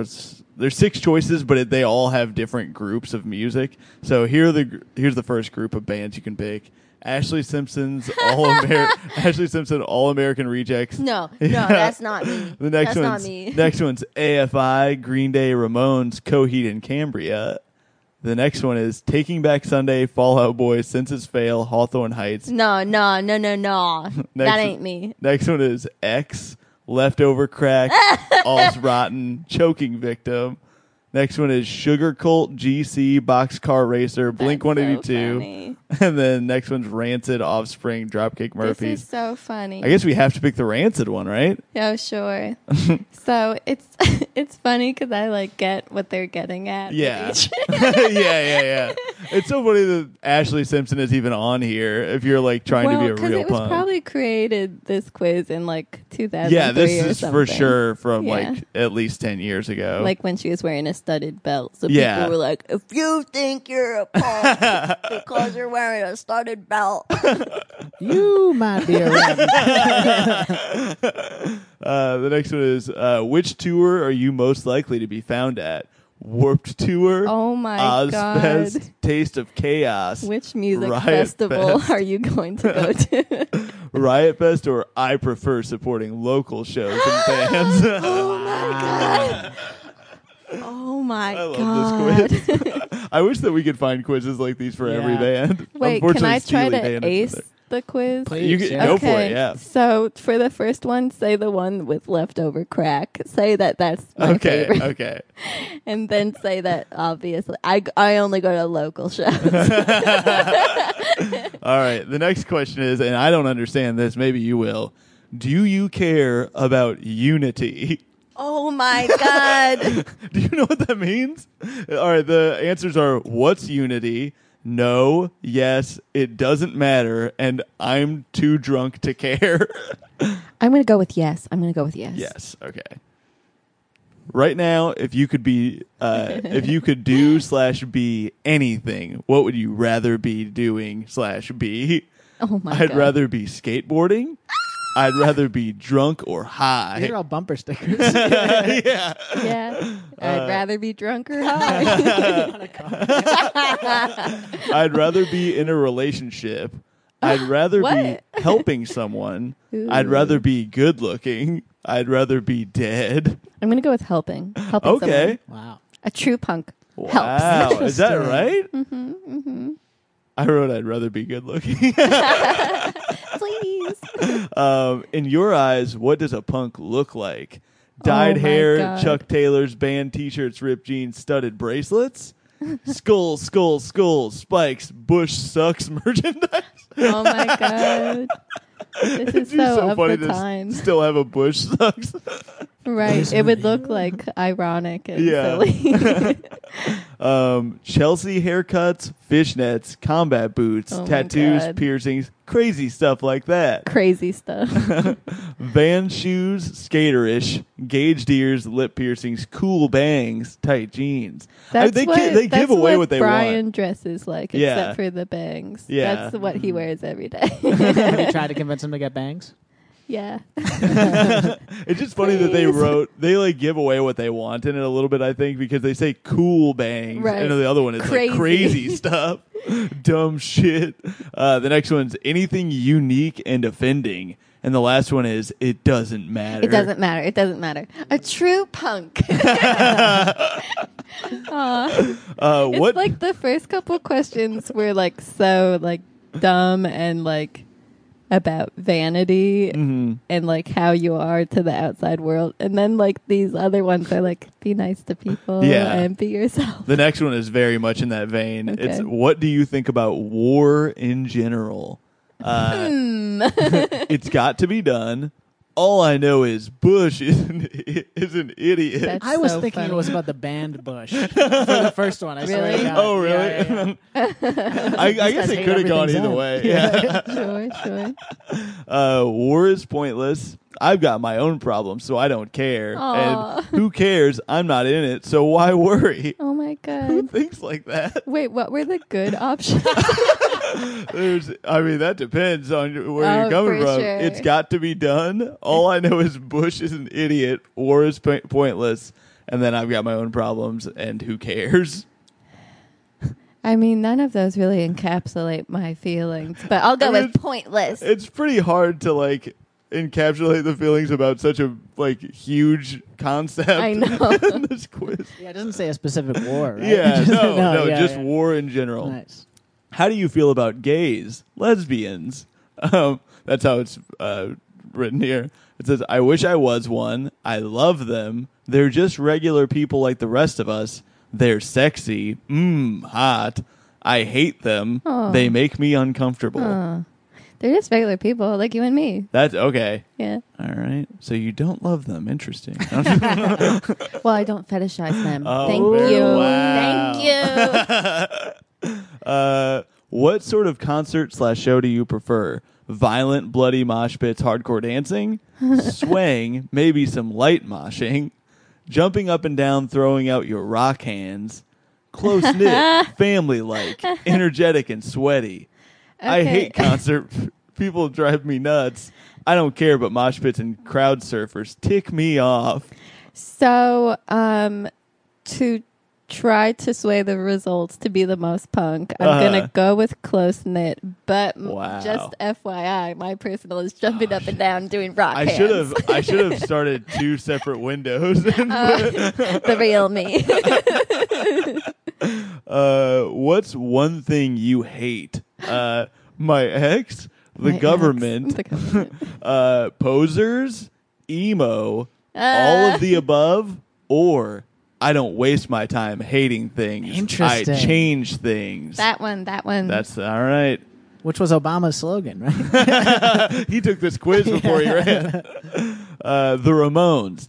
6 choices, but they all have different groups of music. So here's the first group of bands you can pick: Ashley Simpson's Ashley Simpson All American Rejects. No, that's not me. The next that's one's not me. next one's AFI, Green Day, Ramones, Coheed and Cambria. The next one is Taking Back Sunday, Fall Out Boy, Census Fail, Hawthorne Heights. No. That ain't me. Next one is X, Leftover Crack, All's Rotten, Choking Victim. Next one is Sugar Cult, GC, Boxcar Racer, Blink That's so 182. funny. And then next one's Rancid, Offspring, Dropkick This Murphys. is so funny. I guess we have to pick the Rancid one, right? Oh, sure. So it's funny because I like get what they're getting at. with Yeah. each- yeah. It's so funny that Ashley Simpson is even on here if you're like trying to be a real it was punk. probably created this quiz in like 2003 Yeah, this or is something. for sure from Yeah. like at least 10 years ago. Like when she was wearing a studded belt. So Yeah. people were like, if you think you're a punk because you're wearing a studded belt. You, my dear rabbit. The next one is which tour are you most likely to be found at? Warped Tour, Oh my Ozfest, God. Taste of Chaos, Which music Riot festival Fest. are you going to go to? Riot Fest, or I prefer supporting local shows and bands. Oh my God. Oh my I love God. this quiz. I wish that we could find quizzes like these for every Yeah. band. Wait, can Unfortunately, I try Steely to Dan is ace there. the quiz? Please. You can Yeah. go for it, yeah. So for the first one, say the one with leftover crack. Say that's my Okay, favorite. okay. And then say that obviously I only go to local shows. All right. The next question is, and I don't understand this, maybe you will. Do you care about unity? Oh my God. Do you know what that means? All right. The answers are: what's unity? No, yes, it doesn't matter, and I'm too drunk to care. I'm going to go with yes. Yes. Okay. Right now, if you could be, if you could do / be anything, what would you rather be doing / be? Oh my I'd God. rather be skateboarding. I'd rather be drunk or high. These are all bumper stickers. Yeah. Yeah. I'd rather be drunk or high. I'd rather be in a relationship. I'd rather What? be helping someone. Ooh. I'd rather be good looking. I'd rather be dead. I'm going to go with helping. Helping Okay. someone. Wow. A true punk Wow. helps. Is that Interesting. right? I wrote I'd rather be good looking. Please. In your eyes, what does a punk look like? Dyed Oh my hair, God. Chuck Taylor's band t-shirts, ripped jeans, studded bracelets? skull, skull, skull, spikes, Bush sucks merchandise. Oh my god. This is It's just so of funny the to time. still have a Bush sucks. Right. It would look like ironic and Yeah. silly. Chelsea haircuts, fishnets, combat boots, Oh my tattoos, God. piercings, crazy stuff like that. Crazy stuff. Van shoes, skaterish, gauged ears, lip piercings, cool bangs, tight jeans. That's they what, they that's give away what they Brian want. dresses like, Yeah. except for the bangs. Yeah. That's what he wears every day. Have you tried to convince him to get bangs? Yeah. It's just funny that Please. they like give away what they want in it a little bit, I think, because they say cool bangs, Right. and the other one is Crazy. like crazy stuff, dumb shit. The next one's anything unique and offending, and the last one is it doesn't matter. It doesn't matter. It doesn't matter. A true punk. Aw. It's What? like the first couple questions were like so like dumb and like about vanity Mhm. and like how you are to the outside world, and then like these other ones are like be nice to people Yeah. and be yourself. The next one is very much in that vein. Okay. It's what do you think about war in general? It's got to be done. All I know is Bush is an idiot. That's I was so thinking funny. it was about the band Bush for the first one. I swear Really? to God. Oh, really? Yeah, yeah. I guess guys it hate could have gone everything's either on. way. Yeah. Sure. War is pointless. I've got my own problems, so I don't care. Aw. And who cares? I'm not in it, so why worry? Oh my Who god. thinks like that? Wait, what were the good options? I mean, that depends on where Oh, you're coming for from. sure. It's got to be done. All I know is Bush is an idiot. War is pointless. And then I've got my own problems, and who cares? I mean, none of those really encapsulate my feelings, but I'll go I mean, with pointless. It's pretty hard to like encapsulate the feelings about such a like huge concept. I know. in this quiz. Yeah, it doesn't say a specific war, right? Yeah, Just- no, yeah, just yeah. war in general. Nice. How do you feel about gays, lesbians? That's how it's written here. It says, I wish I was one. I love them. They're just regular people like the rest of us. They're sexy. Hot. I hate them. Aw. They make me uncomfortable. They're just regular people like you and me. That's okay. Yeah. All right. So you don't love them. Interesting. Well, I don't fetishize them. Oh, Thank very you. wow. Thank you. What sort of concert/show do you prefer? Violent, bloody mosh pits, hardcore dancing, swaying, maybe some light moshing, jumping up and down, throwing out your rock hands, close knit, family like, energetic and sweaty. I Okay. hate concert. People drive me nuts. I don't care, but mosh pits and crowd surfers tick me off. So, to try to sway the results to be the most punk, I'm going to go with close knit. But Wow. just FYI, my personal is jumping up and down doing rock I hands. should have started two separate windows. The real me. What's one thing you hate? My ex, the My government, ex. The government. posers, emo, all of the above, or I don't waste my time hating things. Interesting. I change things. That one. That's all right. Which was Obama's slogan, right? He took this quiz before he ran. The Ramones, ...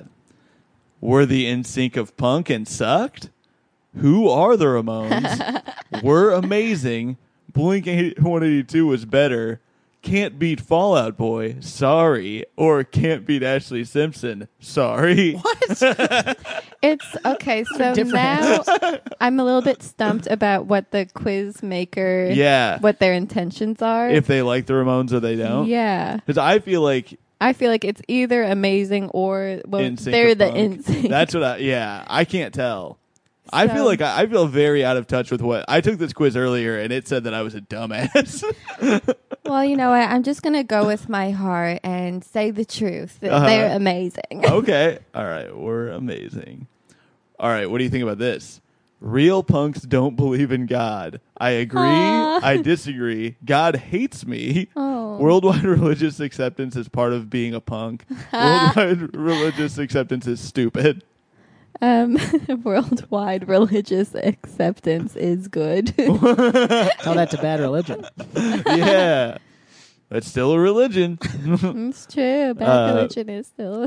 Were the NSYNC of punk and sucked? Who are the Ramones? Were amazing. Blink-182 was better. Can't beat Fall Out Boy. Sorry. Or can't beat Ashley Simpson. Sorry. It's okay. So Different now I'm a little bit stumped about what the quiz maker, Yeah. what their intentions are. If they like the Ramones or they don't. Yeah. Because I feel like I feel like it's either amazing or well, NSYNC they're of the punk. NSYNC. That's what I can't tell. I So- feel like I feel very out of touch with what I took this quiz earlier, and it said that I was a dumbass. Well, you know what? I'm just gonna go with my heart and say the truth. Uh-huh. They're amazing. Okay, all right, we're amazing. All right, what do you think about this? Real punks don't believe in God. I agree. Aw. I disagree. God hates me. Oh. Worldwide religious acceptance is part of being a punk. Worldwide religious acceptance is stupid. Worldwide religious acceptance is good. Tell that to Bad Religion. Yeah. That's still a religion. It's true. Bad religion is still.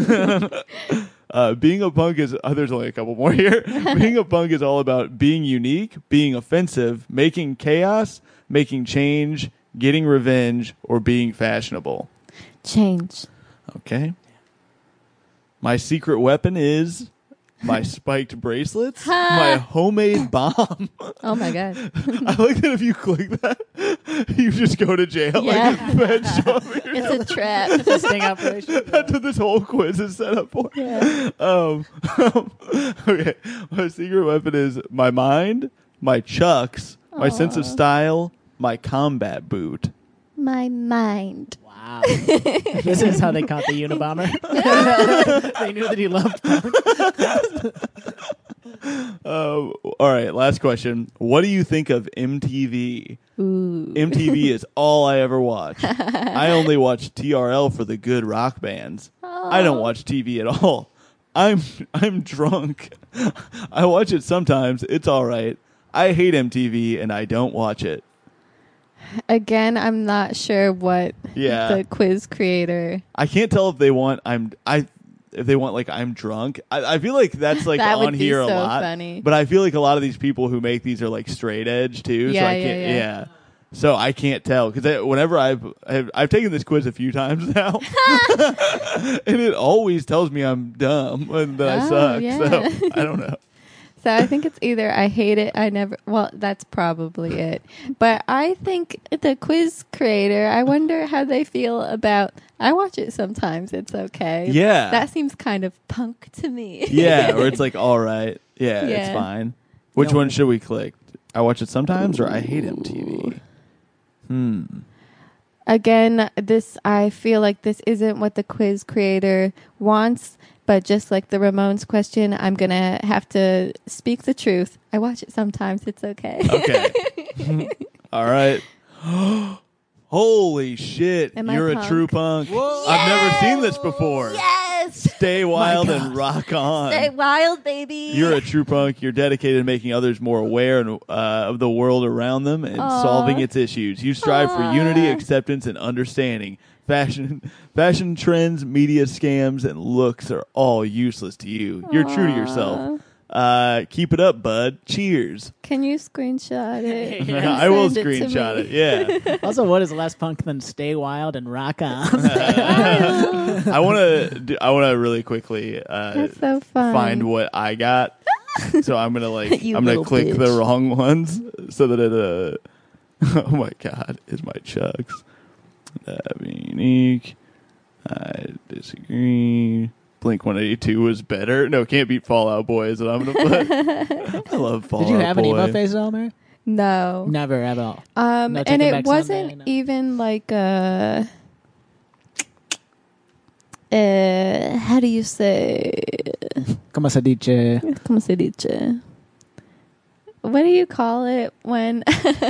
Being a punk is, there's only a couple more here. Being a punk is all about being unique, being offensive, making chaos, making change, getting revenge, or being fashionable. Change. Okay. My secret weapon is my spiked bracelets, my homemade bomb. Oh my God. I like that if you click that, you just go to jail. Yeah. Like the feds show up at your It's a trap. It's a sting operation. That's what this whole quiz is set up for. Yeah. Okay. My secret weapon is my mind, my chucks, my sense of style, my combat boot. My mind. Wow. This is how they caught the Unabomber. They knew that he loved punk. All right, last question. What do you think of MTV? Ooh. MTV is all I ever watch. I only watch TRL for the good rock bands. I don't watch TV at all. I'm drunk. I watch it sometimes. It's all right. I hate MTV and I don't watch it. Again, I'm not sure what the quiz creator. I can't tell if they want if they want like I'm drunk. I feel like that's like That on would be here a so lot. funny. But I feel like a lot of these people who make these are like straight edge too. Yeah, so I yeah, can't, yeah. So I can't tell because whenever I've taken this quiz a few times now, and it always tells me I'm dumb and that I suck. yeah. So I don't know. So I think it's either I hate it, I never. Well, that's probably it. But I think the quiz creator, I wonder how they feel about. I watch it sometimes. It's okay. Yeah. That seems kind of punk to me. Yeah, or it's like all right. Yeah, it's Yeah. fine. Which No. one should we click? I watch it sometimes, or I hate MTV. Again, I feel like this isn't what the quiz creator wants. But just like the Ramones question, I'm going to have to speak the truth. I watch it sometimes. It's okay. Okay. All right. Holy shit. Am I You're a punk? true punk. I've never seen this before. Yes! Stay wild My and rock on. Stay wild, baby. You're a true punk. You're dedicated to making others more aware of the world around them and solving its issues. You strive for unity, acceptance, and understanding. Fashion trends, media scams, and looks are all useless to you. You're true to yourself. Keep it up, bud. Cheers. Can you screenshot it? and I will send to screenshot me? it. Yeah. Also, what is less punk than Stay Wild and Rock On? I want to really quickly That's so fun. find what I got. So I'm gonna You I'm gonna little click the bitch. wrong ones so that it oh my god, is my chucks. Unique. I disagree. Blink 182 was better. No, can't beat Fallout Boy is what I'm gonna put. I love Fallout Did you have an Boy. emo phase, Elmer? No. Never at all. No And Taking it Back wasn't Sunday, no. even like a. How do you say? Como se dice? ¿Cómo se dice? What do you call it when?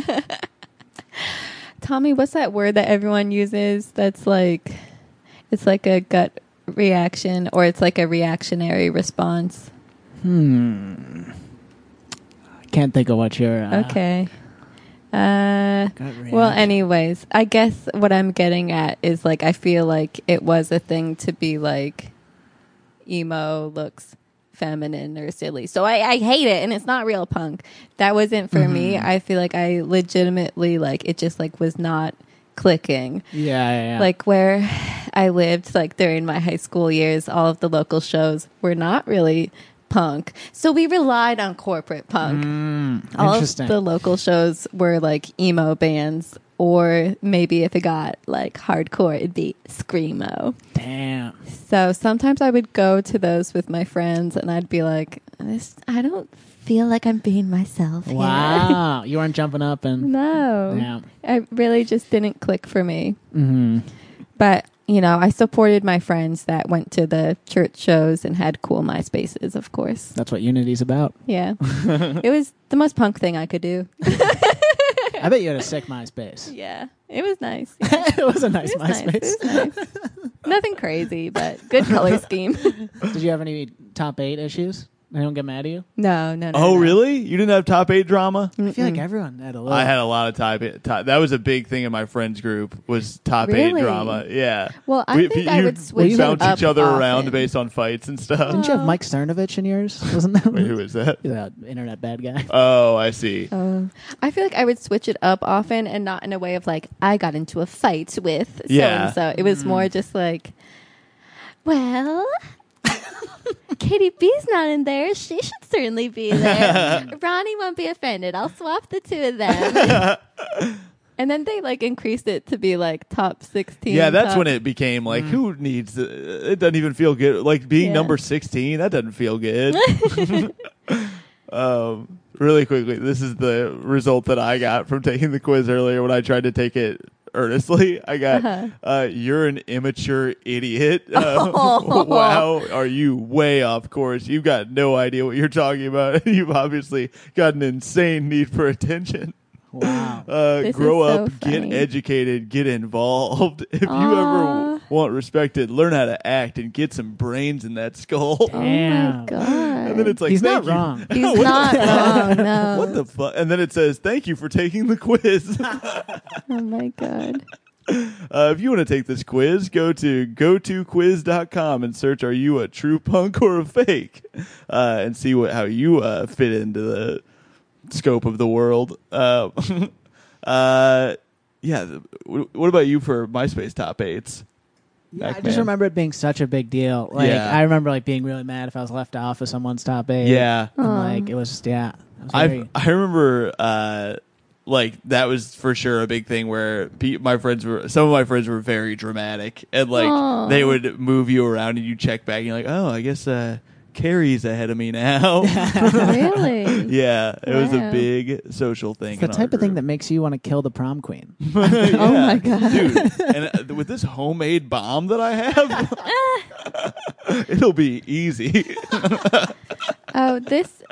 Tommy, what's that word that everyone uses that's like, it's like a gut reaction or it's like a reactionary response? I can't think of what you're... Okay. gut Well, reaction. anyways, I guess what I'm getting at is like I feel like it was a thing to be like emo looks feminine or silly. So I hate it and it's not real punk. That wasn't for me. I feel like I legitimately like it just like was not clicking. Yeah. Like where I lived like during my high school years, all of the local shows were not really punk. So we relied on corporate punk. All of Interesting. the local shows were like emo bands, or maybe if it got like hardcore, it'd be screamo. Damn. So sometimes I would go to those with my friends, and I'd be like, I don't feel like I'm being myself here." Wow. You weren't jumping up and... No, Yeah. it really just didn't click for me. Mm-hmm. But you know, I supported my friends that went to the church shows and had cool MySpaces, of course. That's what Unity's about. Yeah. It was the most punk thing I could do. I bet you had a sick MySpace. Yeah. It was nice. It was a nice It was nice. MySpace. It was nice. Nothing crazy, but good color scheme. Did you have any top 8 issues? They don't get mad at you? No. Oh, no. really? You didn't have top 8 drama? I feel like everyone had a little. I had a lot of top. That was a big thing in my friends group. Was top 8 Really? drama? Yeah. Well, I think I would switch We it bounce up each other around often. based on fights and stuff. Didn't you have Mike Cernovich in yours? Wasn't that? Wait, who is that? He's an internet bad guy. Oh, I see. I feel like I would switch it up often and not in a way of like, I got into a fight with Yeah. so-and-so. It was more just like, well, Katie B's not in there. She should certainly be there. Ronnie won't be offended. I'll swap the two of them. And then they like increased it to be like top 16. Yeah, that's top- when it became like, who needs it? Doesn't even feel good. Like being Yeah. number 16, that doesn't feel good. Really quickly, this is the result that I got from taking the quiz earlier when I tried to take it earnestly. I got, you're an immature idiot. Wow, are you way off course? You've got no idea what you're talking about. You've obviously got an insane need for attention. Wow. This Grow is so up, get funny. educated, get involved. If you Aw. ever want respected, learn how to act and get some brains in that skull. Oh Damn. my God. And then it's like, He's not thank you. wrong. He's not wrong, no. What the fuck? And then it says, thank you for taking the quiz. Oh my God. If you want to take this quiz, go to gotoquiz.com and search, are you a true punk or a fake? And see how you fit into the scope of the world. Yeah. What about you for MySpace top 8s? Yeah, I Back just then? remember it being such a big deal. Like Yeah. I remember like being really mad if I was left off of someone's top 8. Yeah. And, like it was just it was very- I remember like that was for sure a big thing where some of my friends were very dramatic and like Aw. they would move you around and you check back and you're like, oh, I guess Carrie's ahead of me now. Really? Yeah, it was a Wow. big social thing. it's the in our type of thing group. that makes you want to kill the prom queen. Yeah. Oh my God. Dude, and with this homemade bomb that I have, it'll be easy. Oh, this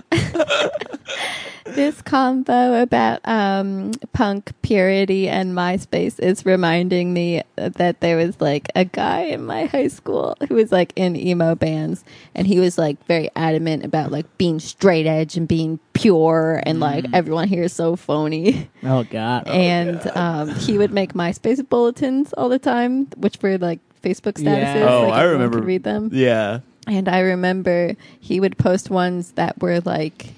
this combo about punk purity and MySpace is reminding me that there was like a guy in my high school who was like in emo bands, and he was like very adamant about like being straight edge and being pure, and like everyone here is so phony. Oh God. And he would make MySpace bulletins all the time, which were like Facebook statuses. Yeah. Oh, like I everyone remember. could read them. Yeah. And I remember he would post ones that were like,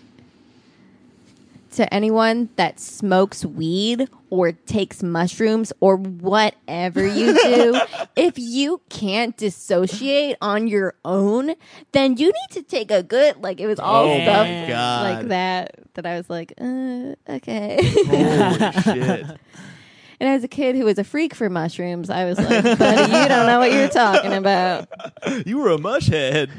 to anyone that smokes weed or takes mushrooms or whatever you do, if you can't dissociate on your own, then you need to take a good, like, it was all Oh stuff my God. like that I was like, okay. Holy shit. And as a kid who was a freak for mushrooms, I was like, buddy, you don't know what you're talking about. You were a mush head.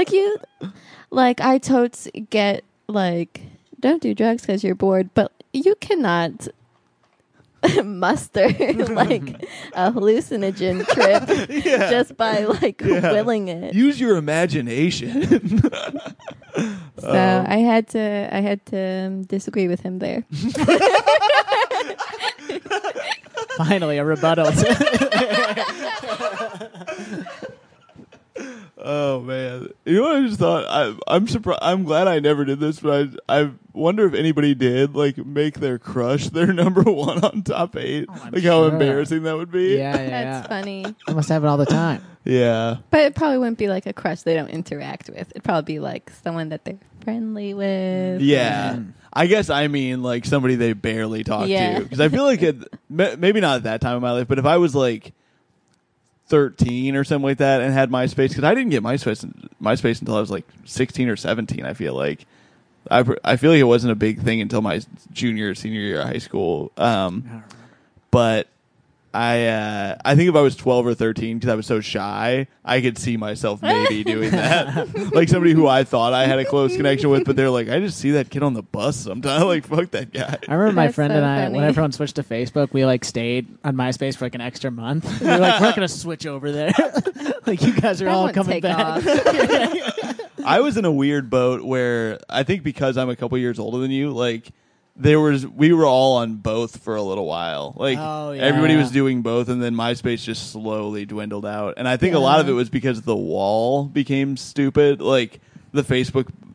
I totes get, like, don't do drugs because you're bored, but you cannot muster, like, a hallucinogen trip Yeah. just by, like, Yeah. willing it. Use your imagination. So I had to disagree with him there. Finally a rebuttal. Oh man! You know what I just thought? I'm surprised. I'm glad I never did this, but I wonder if anybody did like make their crush their number one on top 8. I'm Like how sure. embarrassing that would be. yeah. That's funny. I must have it all the time. Yeah. But it probably wouldn't be like a crush they don't interact with. It'd probably be like someone that they're friendly with. Yeah. Mm. I guess I mean like somebody they barely talk Yeah. to, because I feel like maybe not at that time of my life, but if I was like 13 or something like that and had MySpace, because I didn't get MySpace until I was like 16 or 17. I feel like I feel like it wasn't a big thing until my senior year of high school. But I think if I was 12 or 13, because I was so shy, I could see myself maybe doing that. Like somebody who I thought I had a close connection with, but they're like, I just see that kid on the bus sometimes. Like, fuck that guy. I remember my That's friend so and I, funny. when everyone switched to Facebook, we like stayed on MySpace for like an extra month. We were like, we're gonna switch over there. Like you guys are That all won't coming take back. off. I was in a weird boat where I think because I'm a couple years older than you, like we were all on both for a little while. Like Oh, yeah. everybody was doing both, and then MySpace just slowly dwindled out. And I think a lot of it was because the wall became stupid. Like the Facebook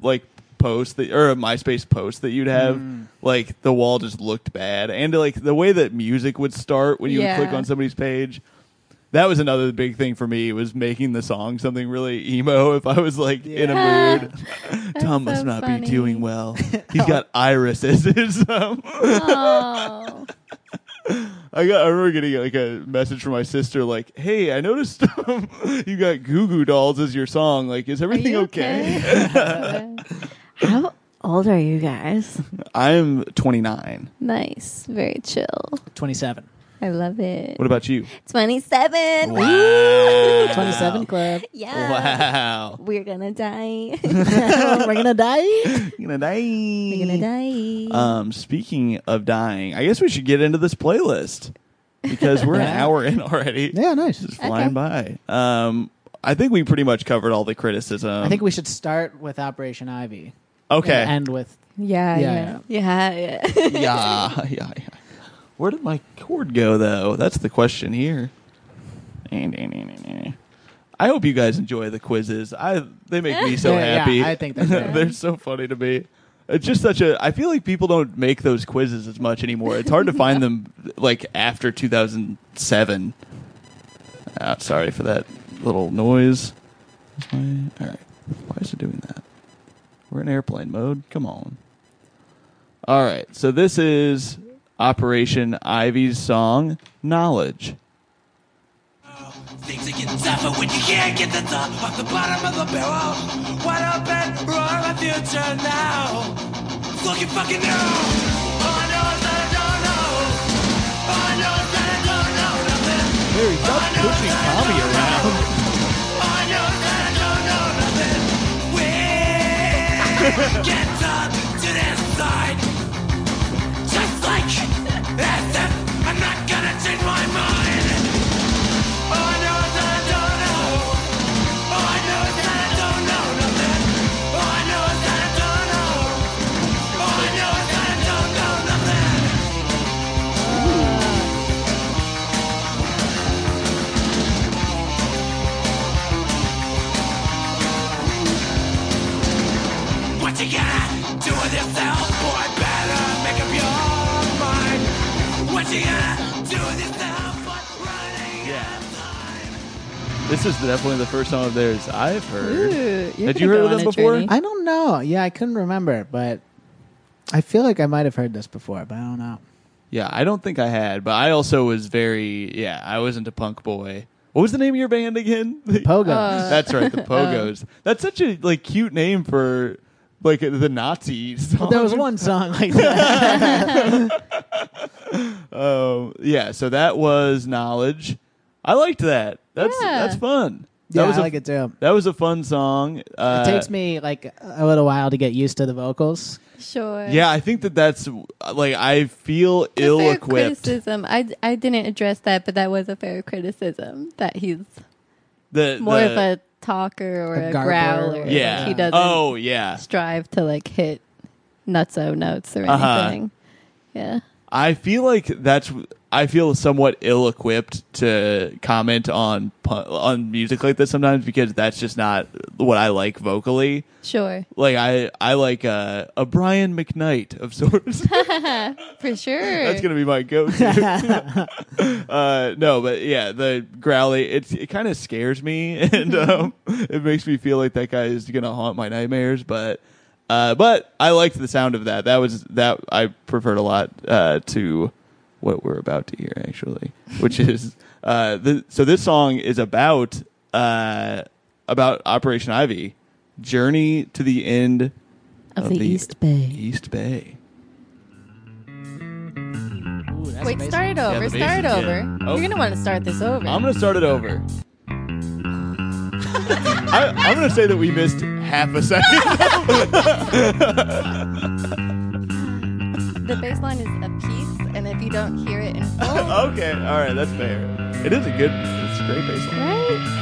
like post that or a MySpace post that you'd have, like the wall just looked bad, and like the way that music would start when you would click on somebody's page. That was another big thing for me, was making the song something really emo if I was like in a mood. Tom must so not funny. be doing well. He's got Iris as his Oh. I remember getting like a message from my sister like, "Hey, I noticed you got Goo Goo Dolls as your song. Like, is everything you okay?" How old are you guys? I'm 29. Nice. Very chill. 27. I love it. What about you? 27. Wow. 27 club. Yeah. Wow. We're gonna die. We're gonna die. You're gonna die. We're gonna die. Speaking of dying, I guess we should get into this playlist because we're an hour in already. Yeah, nice. Just flying by. I think we pretty much covered all the criticism. I think we should start with Operation Ivy. okay. And end with Yeah. Yeah. Where did my cord go, though? That's the question here. I hope you guys enjoy the quizzes. They make me so Yeah, happy. I think they're good. They're so funny to me. It's just such a. I feel like people don't make those quizzes as much anymore. It's hard to find them like after 2007. Sorry for that little noise. All right. Why is it doing that? We're in airplane mode. Come on. All right. So this is Operation Ivy's song, Knowledge. Things are getting tougher when you can't get the top off the bottom of the barrel. Wide open, roar my future now. It's looking fucking new. All I know is that I don't know. All I know is that I don't know nothing. Harry, stop pushing Tommy around. All I know is that I don't know nothing. We get up to this side. Just like as if I'm not gonna change my mind. All I know is that I don't know. All I know is that I don't know nothing. All I know is that I don't know. All I know is that I don't know nothing. What you gonna do with yourself, boy? Better make up your mind. What you gonna do with yourself? But running Yeah. This is definitely the first song of theirs I've heard. Ooh, Had you heard of them before? I don't know. Yeah, I couldn't remember, but I feel like I might have heard this before, but I don't know. Yeah, I don't think I had, but I also was very, I was into punk boy. What was the name of your band again? Pogo. That's right, the Pogos. That's such a like cute name for like the Nazi song. There was one song like that. Yeah, so that was Knowledge. I liked that. That's fun. Yeah, That was I like it too. That was a fun song. It takes me like a little while to get used to the vocals. Sure. Yeah, I think that's like I feel It's a fair ill-equipped. criticism. I didn't address that, but that was a fair criticism that he's The more of a talker or A a gargler. growler. yeah. Like, he doesn't Oh yeah. strive to like hit nutso notes or Uh-huh. anything. Yeah. I feel like I feel somewhat ill-equipped to comment on music like this sometimes because that's just not what I like vocally. Sure. Like I like a Brian McKnight of sorts. For sure. That's gonna be my go-to. No, but yeah, the growly. It kind of scares me, and it makes me feel like that guy is gonna haunt my nightmares. But I liked the sound of that. That I preferred a lot to what we're about to hear, actually, which is so this song is about Operation Ivy, Journey to the End of the East Bay. East Bay. Ooh, that's Wait, amazing. start it over. the bass Start it is over. good. Oh. You're gonna want to start this over. I'm gonna start it over. I'm gonna say that we missed half a second. The bass line is a piece, and if you don't hear it in full, Okay, all right, that's fair. It's a great bass line. right?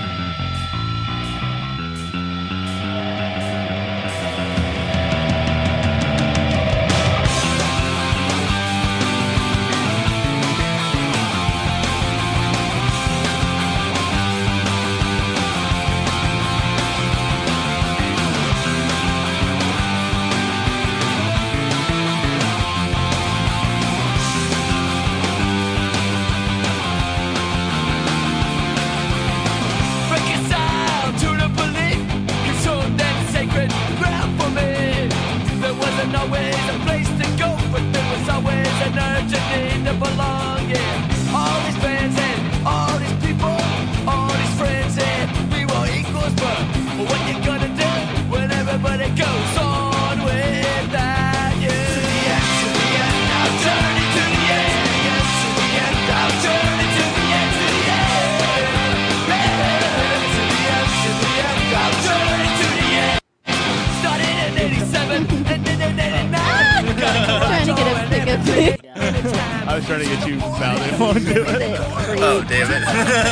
to get you mounted onto it. Oh, damn it.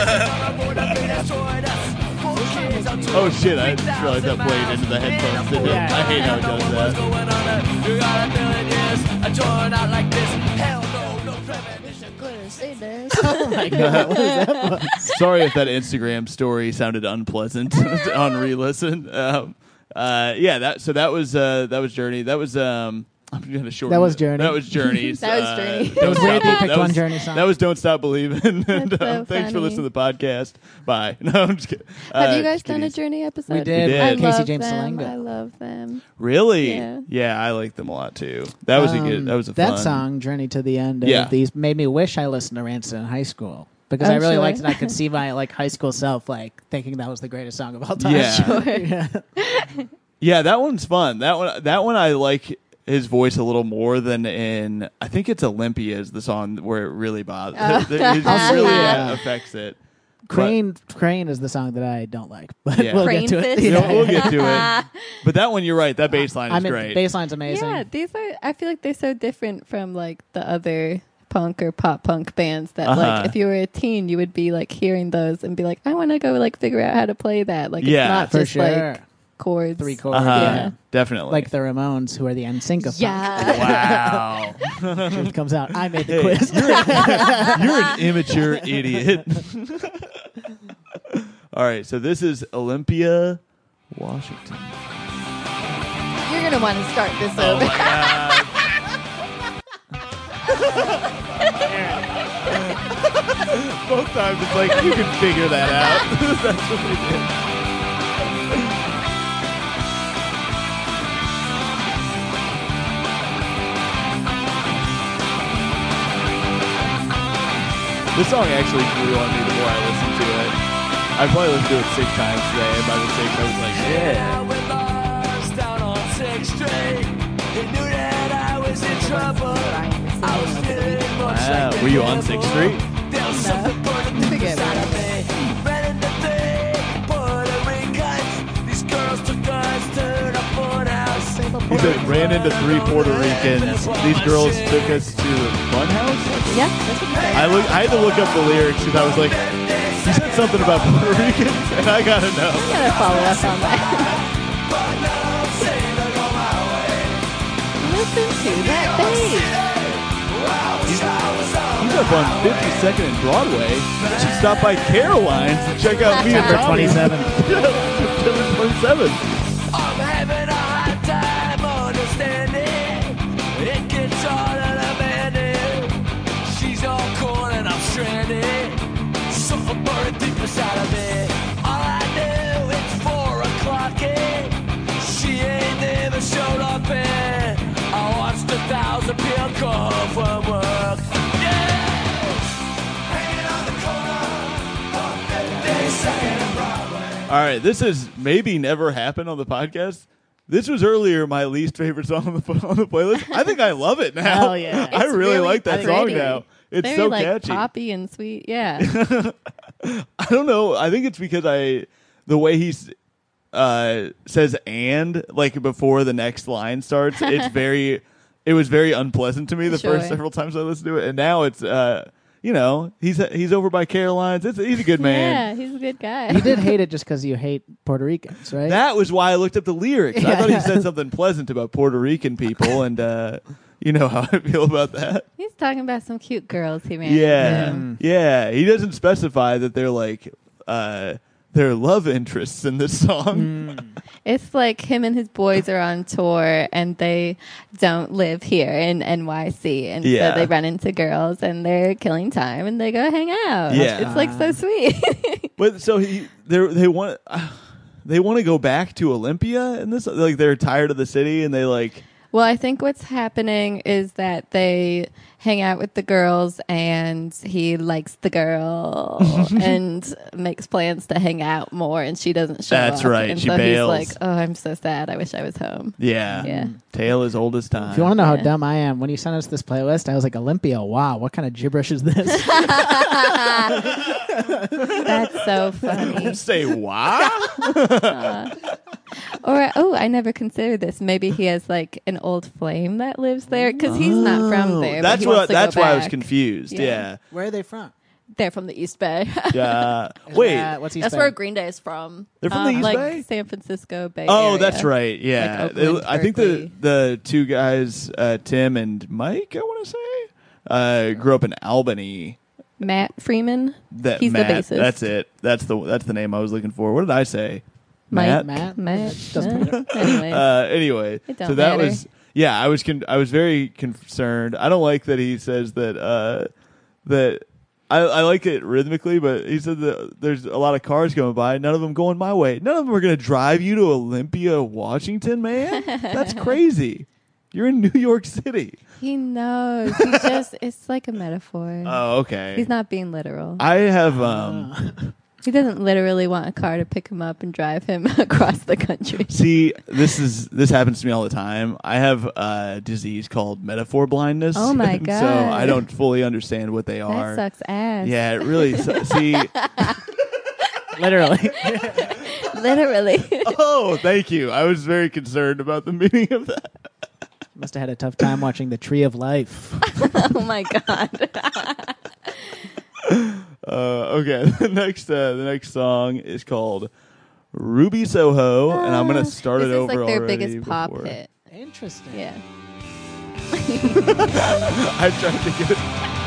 Oh shit! I just realized that played into the headphones. Didn't it? I hate how it does that. Oh my god, what is that? Sorry if that Instagram story sounded unpleasant on re-listen. Yeah, that was Journey. That was I'm gonna shorten. That was it. Journey. That was Journey. That was Journey. Don't It was Stop weird you Be- picked that one was- Journey song. That was Don't Stop Believing. And, That's so thanks for funny. listening to the podcast. Bye. No, I'm just kidding. Have you guys just done kidding. a Journey episode? We did. We did. I Casey love James them. Salenga. I love them. Really? Yeah. I like them a lot too. That was a good. That was a that fun song, Journey to the End Yeah. of These, made me wish I listened to Rancid in high school. Because Oh, I really sure. liked it. I could see my high school self thinking that was the greatest song of all time. Yeah. Yeah, that one's fun. That one I like his voice a little more than in. I think it's Olympia is the song where it really bothers. It just really Yeah. affects it. Crane is the song that I don't like, but Yeah. we'll Crane get to it. Fist? But we'll get to it. But that one, you're right. That bass line is great. Bass line's amazing. Yeah, these are. I feel like they're so different from like the other punk or pop punk bands that like if you were a teen you would be like hearing those and be like, I want to go like figure out how to play that. Like Yeah, it's not for just sure. like chords. 3 chords. Yeah. Definitely. Like the Ramones, who are the NSYNC of Yeah. Wow. punk. Truth comes out. I made the Hey, quiz. you're an immature idiot. All right, so this is Olympia, Washington. You're gonna want to start this Oh over. my god. Both times it's like you can figure that out. That's what we did. This song actually grew on me the more I listened to it. I probably listened to it 6 times today, and by the 6th I was like, yeah. We lost down on 6th Street. They knew that I was in trouble. I was feeling much Wow, like were you on 6th Street? there was something burning deep inside of me. Ran into the Puerto Ricans. These girls took us to the fun house. He said, ran into 3 Puerto Ricans. These girls took us to the fun house? Yeah, that's what you said. I had to look up the lyrics because I was like, he said something about Puerto Ricans, and I gotta know. You gotta follow up on that. Listen to that bass. He's up on 52nd and Broadway. You should stop by Caroline's and check out me and September Tommy. 27th. September 27th. I'm having a hard time understanding. It gets harder to manage. She's all cool and I'm stranded. Something burning deep inside of me. All I knew, it's 4 o'clock and she ain't never showed up and I watched 1,000 people go home from work. Yeah! Hanging on the corner of 52nd and Broadway. All right, this is maybe never happened on the podcast. This was earlier my least favorite song on the playlist. I think I love it now. Hell yeah. I It's really like that song pretty. now. It's Very so like catchy. poppy and sweet. Yeah. I don't know. I think it's because the way he says "and" like before the next line starts. It was very unpleasant to me the Sure. first several times I listened to it, and now it's he's over by Caroline's. He's a good man. Yeah, he's a good guy. You did hate it just because you hate Puerto Ricans, right? That was why I looked up the lyrics. I thought he said something pleasant about Puerto Rican people, and you know how I feel about that. He's talking about some cute girls he ran Yeah, into. yeah. He doesn't specify that they're like their love interests in this song. It's like him and his boys are on tour and they don't live here in NYC. And Yeah. so they run into girls and they're killing time and they go hang out. Yeah. It's like so sweet. But so they want to go back to Olympia, and this like they're tired of the city, and they like. Well, I think what's happening is that they hang out with the girls and he likes the girl and makes plans to hang out more and she doesn't show up. That's right. And She so bails. he's like, oh, I'm so sad. I wish I was home. Yeah. Yeah. Tale as old as time. If you want to know how Yeah. dumb I am, when you sent us this playlist, I was like, Olympia, wow, what kind of gibberish is this? That's so funny. Say what? Or I never considered this. Maybe he has like an old flame that lives there because he's not from there. That's but he wants to That's go why I was back. confused. Yeah. Where are they from? They're from the East Bay. Wait. What's he That's where Green Day is from. They're from the East like Bay? San Francisco Bay. Oh, Area. that's right. Yeah. Like Oakland, I think Berkeley. the two guys, Tim and Mike, I want to say, grew up in Albany. Matt Freeman. He's Matt, the bassist. That's it. That's the name I was looking for. What did I say? Mike. Matt? Matt? Doesn't matter. Anyways. Anyway, It don't so that matter. was I was I was very concerned. I don't like that he says that that I like it rhythmically, but he said that there's a lot of cars going by, none of them going my way. None of them are going to drive you to Olympia, Washington, man. That's crazy. You're in New York City. He knows. He just, it's like a metaphor. Oh, okay. He's not being literal. I have He doesn't literally want a car to pick him up and drive him across the country. see, this happens to me all the time. I have a disease called metaphor blindness. Oh my So God. I don't fully understand what they are. That sucks ass. Yeah, it really see. Literally. Literally. Oh, thank you. I was very concerned about the meaning of that. Must have had a tough time watching The Tree of Life. Oh my God. Okay, the next song is called Ruby Soho, and I'm gonna start this it over is like their already biggest pop before- hit. Interesting. Yeah. I tried to get it.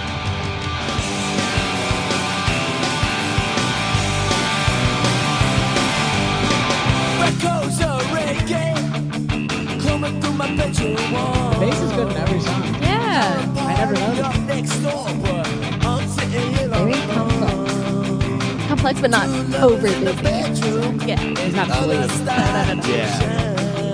Echoes of reggae coming through my bedroom wall. The bass is good in every song. Yeah. I never noticed. Next door, but I'm sitting here Very complex. Complex, but not over busy. Yeah. He's not fully. Yeah.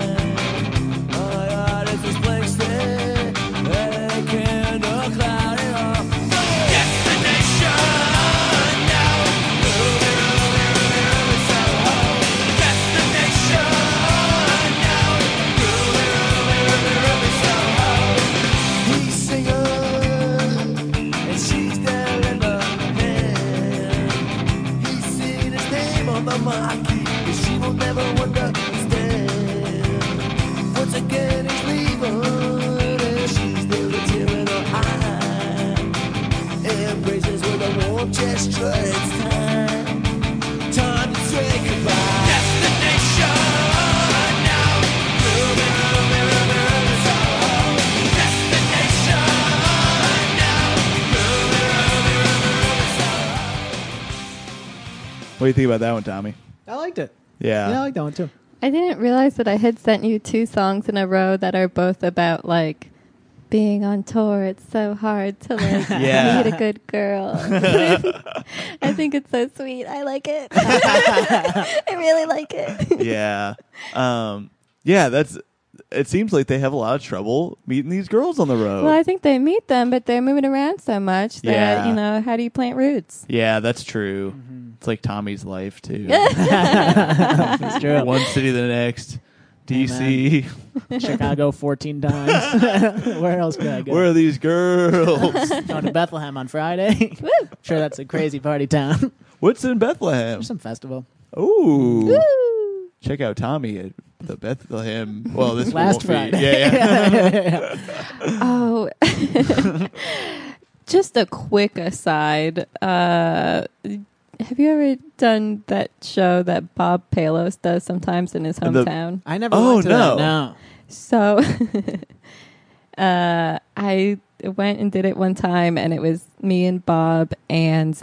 She will never understand. Once again, he's leaving, and she's there with a tear in her eye. Embraces with a warm gesture. It's time to say goodbye. Destination now. Ruby, Ruby, Ruby, Ruby, Soho. Destination now. Ruby, Ruby, Ruby, Ruby, Soho. What do you think about that one, Tommy? I liked it. Yeah. Yeah, I like that one too. I didn't realize that I had sent you 2 songs in a row that are both about like being on tour. It's so hard to like Yeah. meet a good girl. I think it's so sweet. I like it. I really like it. Yeah. Yeah, it seems like they have a lot of trouble meeting these girls on the road. Well, I think they meet them, but they're moving around so much that, Yeah. you know, how do you plant roots? Yeah, that's true. It's like Tommy's life too. It's true. One city to the next. DC. Chicago 14 times. Where else could I go? Where are these girls? Going to Bethlehem on Friday. Sure, that's a crazy party town. What's in Bethlehem? There's some festival. Ooh. Woo! Check out Tommy at the Bethlehem. Well, this Last won't be- Friday. Yeah. Oh, just a quick aside. Have you ever done that show that Bob Palos does sometimes in his hometown? I never Oh, went to no. that. No. So I went and did it one time, and it was me and Bob and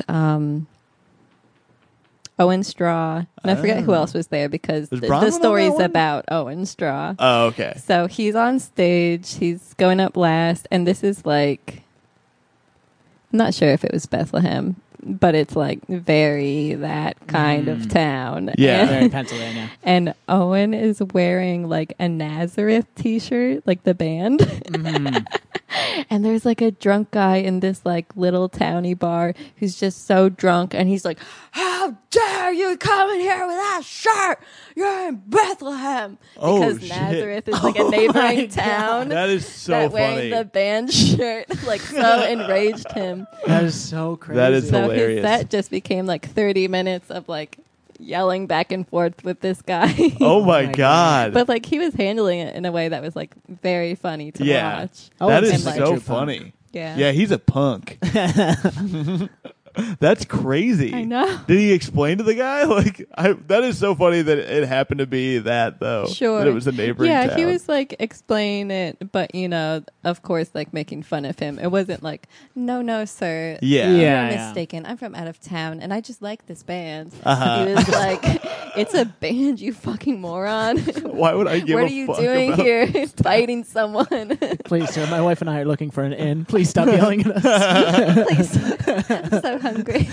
Owen Straw. And I forget who else was there because Was the Bronwyn on story's that one? about Owen Straw. Oh, okay. So he's on stage, he's going up last, and this is like, I'm not sure if it was Bethlehem, but it's like very that kind of town. Yeah. And, Very Pennsylvania. and Owen is wearing like a Nazareth t-shirt, like the band. And there's like a drunk guy in this like little towny bar who's just so drunk, and he's like, "How dare you come in here with that shirt? You're in Bethlehem." Oh, Because shit. Nazareth is like a neighboring town. That is so that funny. wearing the band shirt like so enraged him. That is so crazy. That is So hilarious. his set just became like 30 minutes of like yelling back and forth with this guy. Oh my my God. But like he was handling it in a way that was like very funny to Yeah. watch. Oh, That it is seems like a so true punk. funny. Yeah. Yeah, he's a punk. That's crazy. I know. Did he explain to the guy? That is so funny that it happened to be that though. Sure. That it was a neighboring Yeah, town. he was like explaining it, but of course, like making fun of him. It wasn't like, no, sir. Yeah. Yeah. You're mistaken. I'm from out of town, and I just like this band. Uh-huh. He was like, "It's a band, you fucking moron. Why would I give What a are you fuck doing about here, fighting someone? Please, sir, my wife and I are looking for an inn. Please stop yelling at us. Please, I'm so hungry.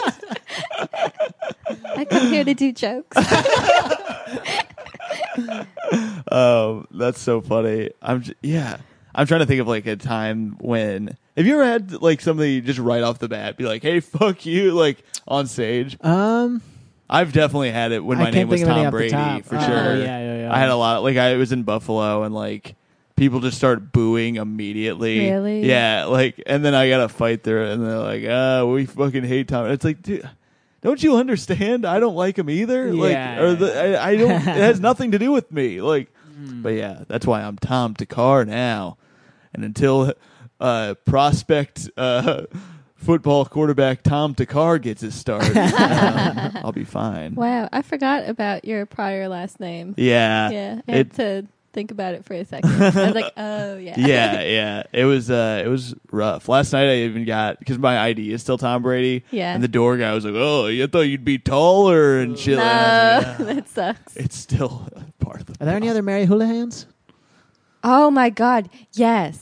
I come here to do jokes." That's so funny. I'm trying to think of like a time when. Have you ever had like somebody just right off the bat be like, "Hey, fuck you," like on stage? I've definitely had it when I my can't name was think of any Tom off the Brady top. for Oh, sure. yeah. I had a lot. Like I was in Buffalo and like people just start booing immediately. Really? Yeah. Like, and then I got to fight there, and they're like, we fucking hate Tom. It's like, dude, don't you understand? I don't like him either. Yeah. I don't. It has nothing to do with me. Like, but yeah, that's why I'm Tom Takar now, and until prospect. Football quarterback Tom Takar gets his start. I'll be fine. Wow, I forgot about your prior last name. Yeah. Yeah, I had to think about it for a second. I was like, oh yeah. Yeah. It was rough. Last night I even got, because my ID is still Tom Brady. Yeah. And the door guy was like, "Oh, you thought you'd be taller and shit." No, And I was like, that sucks. it's still part of the. Are there any other Mary Houligans? Oh my God, yes.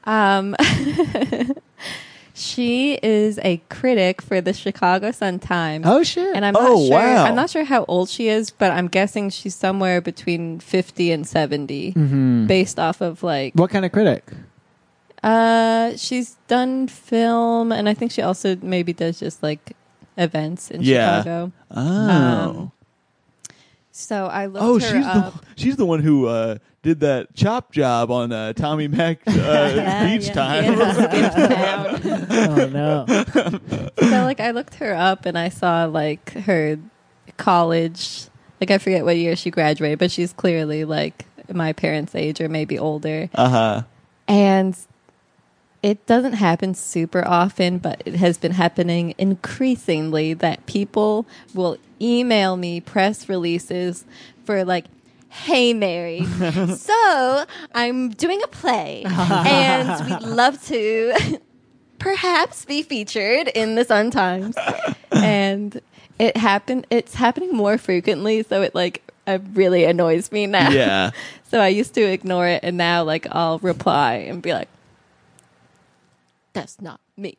She is a critic for the Chicago Sun-Times. Oh, shit. And I'm not sure how old she is, but I'm guessing she's somewhere between 50 and 70 based off of like What kind of critic? she's done film, and I think she also maybe does just like events in Chicago. Oh. So I looked her up. She's the one who did that chop job on Tommy Mac Beach Time. Oh, no. So like I looked her up and I saw like her college, like I forget what year she graduated, but she's clearly like my parents' age or maybe older. And it doesn't happen super often, but it has been happening increasingly that people will email me press releases for like, "Hey Mary, so I'm doing a play and we'd love to perhaps be featured in the Sun-Times." And it's happening more frequently, so it like it really annoys me now. Yeah. So I used to ignore it, and now like I'll reply and be like, "That's not me."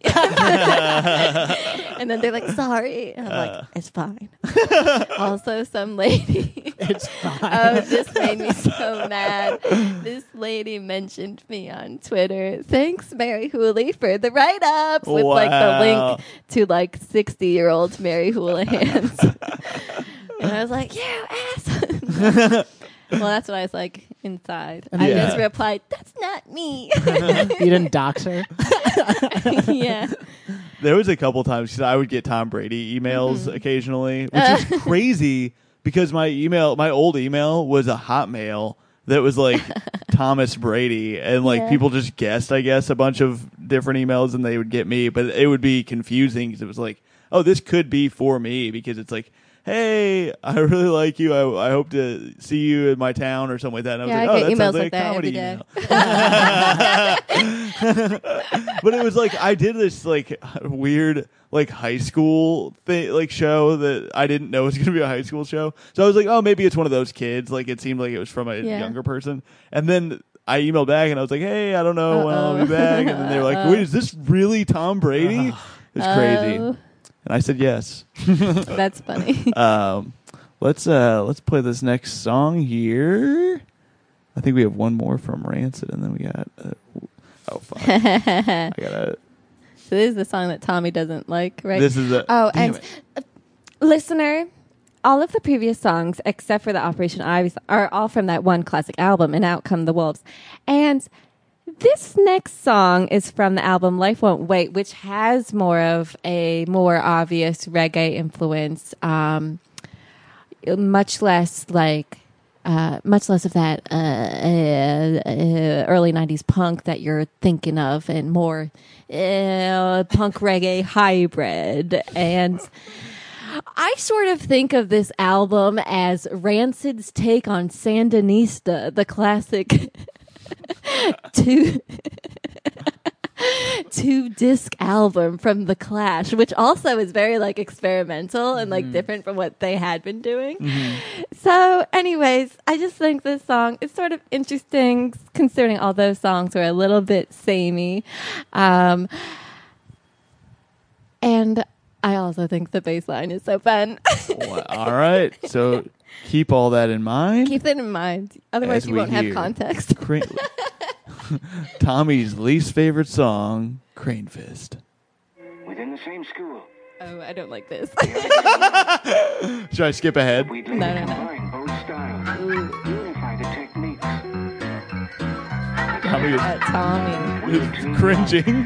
And then they're like, "Sorry." And I'm like, "It's fine." Also, some lady. It's fine. Oh, this made me so mad. This lady mentioned me on Twitter. "Thanks, Mary Hooley, for the write-ups," with like the link to like 60-year-old Mary Houligans. And I was like, "You ass." Well, that's what I was like inside. I just replied, "That's not me." You didn't dox her? Yeah. There was a couple times because I would get Tom Brady emails occasionally, which is crazy because my old email was a Hotmail that was like Thomas Brady, and like people just guessed, I guess, a bunch of different emails, and they would get me, but it would be confusing because it was like, oh, this could be for me because it's like, "Hey, I really like you. I hope to see you in my town," or something like that. And I was like, I get that emails sounds like like a that comedy every day. email. But it was like I did this like weird like high school thing, like show that I didn't know was going to be a high school show. So I was like, oh, maybe it's one of those kids. Like it seemed like it was from a younger person. And then I emailed back and I was like, "Hey, I don't know when I'll be back." And then they were like, "Wait, is this really Tom Brady?" It was crazy. And I said yes. That's funny. Let's play this next song here. I think we have one more from Rancid, and then we got. Oh fuck! I gotta. So this is the song that Tommy doesn't like, right? This is Listener, all of the previous songs, except for the Operation Ivy, are all from that one classic album, And Out Come the Wolves. And this next song is from the album Life Won't Wait, which has more of a more obvious reggae influence. much less like. Much less of that early 90s punk that you're thinking of, and more punk reggae hybrid. And I sort of think of this album as Rancid's take on Sandinista, the classic two-disc album from The Clash, which also is very like experimental and like different from what they had been doing. So anyways, I just think this song is sort of interesting, considering all those songs are a little bit samey. And I also think the bass line is so fun. Well, all right. So keep all that in mind. Keep that in mind. Otherwise, As you we won't have hear context. Tommy's least favorite song, Crane Fist. Within the same school, Oh, I don't like this. Should I skip ahead? we'd No, later no, no. combine both styles, unify the techniques. Tommy is Tommy. cringing.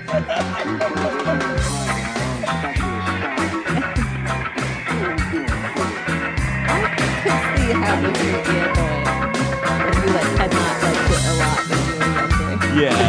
See how this would be annoying if you like had not liked it a lot when you were younger. Yeah.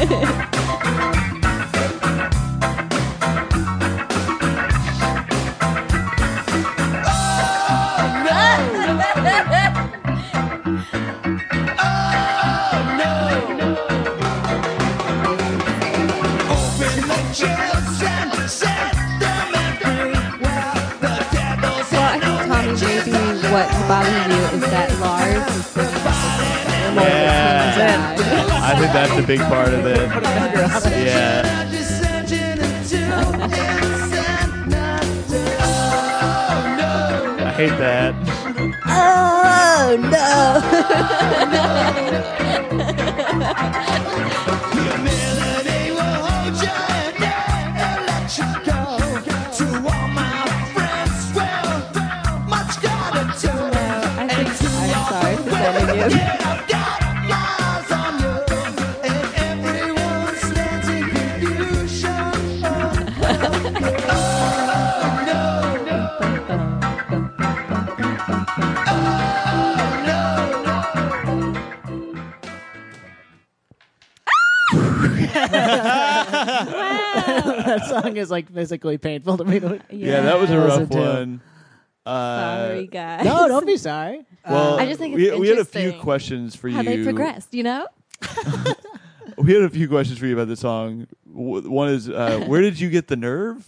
Well, I think Tommy, maybe what bothers you is that Lars is singing more Yeah. than him. I think that's a big part of it. Yeah. I hate that. Oh no! I think I'm sorry for sending you. That song is like physically painful to me. Yeah, that was a rough Listen to. one. Sorry, guys. No, don't be sorry. Well, I just think it's we had a few interesting questions for how you. they progressed, you know? We had a few questions for you about the song. One is, where did you get the nerve?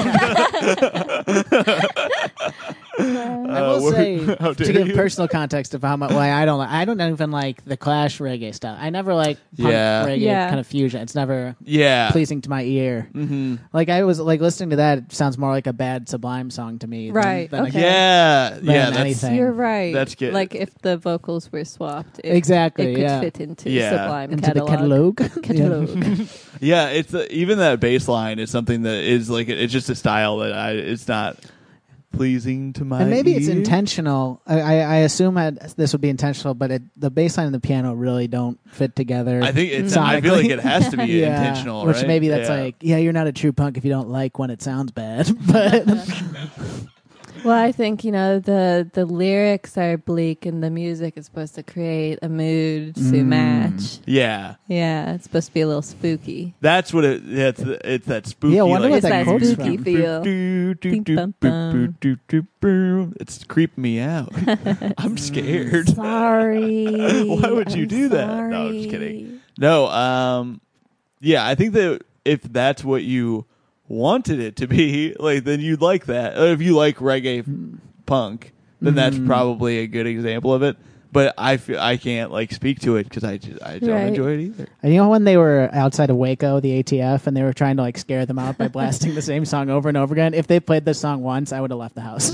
I will say, how to dare give you? personal context of how much why I don't even like the Clash reggae style. I never like punk Yeah. reggae Yeah. kind of fusion. It's never Yeah. pleasing to my ear. Mm-hmm. Like I was like listening to that. It sounds more like a bad Sublime song to me. Right, Than okay. Yeah. Than Yeah. That's, anything. You're right. That's good. Like if the vocals were swapped, Exactly, it could yeah. fit into Yeah. Sublime into catalog. the catalog. Catalog. yeah. It's even that bass line is something that is like it's just a style that it's not pleasing to my And maybe it's ear. intentional. I assume this would be intentional, but the bass line and the piano really don't fit together. I think it's. I feel like it has to be Yeah, intentional, which right? maybe that's Yeah. like, yeah, you're not a true punk if you don't like when it sounds bad. But Well, I think, the lyrics are bleak and the music is supposed to create a mood to match. Yeah. Yeah, it's supposed to be a little spooky. That's what it. Yeah, it's that spooky. Yeah, I wonder like, what that It's quote's spooky from. feel. It's creeping me out. I'm scared. Sorry. Why would you I'm do that? No, I'm just kidding. No, yeah, I think that if that's what you wanted it to be, like, then you'd like that. If you like reggae punk, then that's probably a good example of it. But I can't like speak to it because I don't Right. enjoy it either. And you know when they were outside of Waco, the ATF, and they were trying to like scare them out by blasting the same song over and over again? If they played this song once, I would have left the house.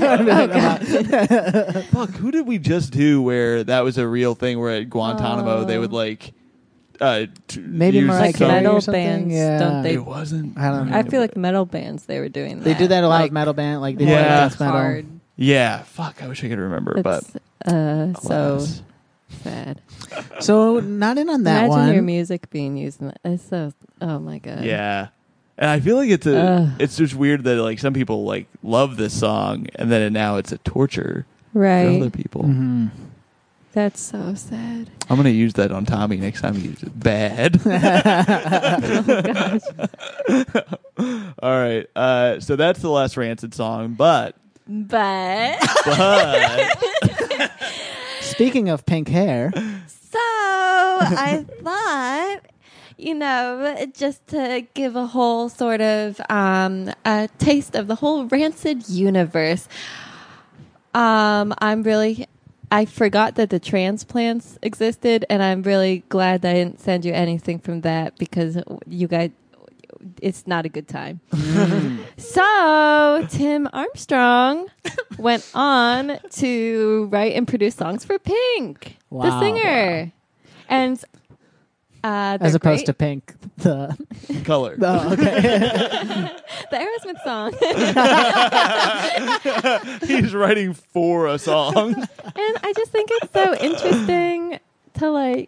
Fuck, who did we just do where that was a real thing? Where at Guantanamo they would like Maybe use Mariah Like Carey some- or metal something? bands, Yeah. don't they? It wasn't. I don't know. I feel like metal bands, they were doing that. They do that a lot like, with metal band. Like they Yeah. do Like death metal. hard. Yeah, fuck. I wish I could remember, but It's so alas. sad. So not in on that Imagine your one. music being used in that. It's so, oh my God. Yeah. And I feel like it's just weird that like some people like love this song and then now it's a torture for Right. other people. Mm-hmm. That's so sad. I'm gonna use that on Tommy next time he uses it. Bad. All right. So that's the last Rancid song, but Speaking of pink hair, So I thought, just to give a whole sort of a taste of the whole Rancid universe, I forgot that the transplants existed, and I'm really glad that I didn't send you anything from that because you guys, it's not a good time. So Tim Armstrong went on to write and produce songs for Pink, the Wow. singer. And as opposed to Pink, the color. oh, okay. the Aerosmith song. He's writing for a song. And I just think it's so interesting to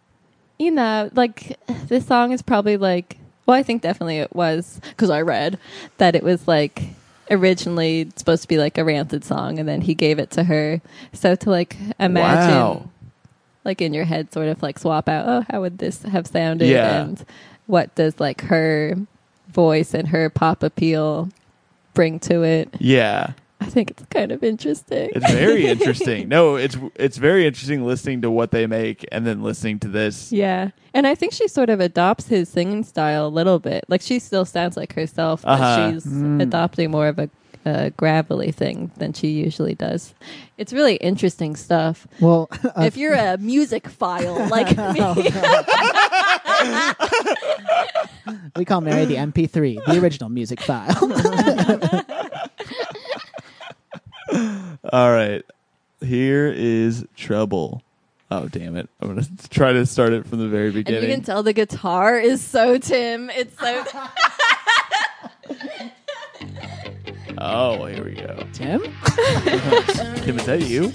this song is probably I think definitely it was, because I read that it was originally supposed to be a Rancid song, and then he gave it to her. So to imagine Wow. in your head sort of swap out, oh, how would this have sounded? Yeah. And what does her voice and her pop appeal bring to it? Yeah. I think it's kind of interesting. It's very interesting. No, it's very interesting listening to what they make and then listening to this. Yeah. And I think she sort of adopts his singing style a little bit. She still sounds like herself, but she's adopting more of a gravelly thing than she usually does. It's really interesting stuff. Well, If you're a music file like me. we call Mary the MP3, the original music file. All right. Here is Trouble. Oh, damn it. I'm going to try to start it from the very And beginning. you can tell the guitar is so Tim. It's so... Oh, here we go. Tim? Tim, is that you?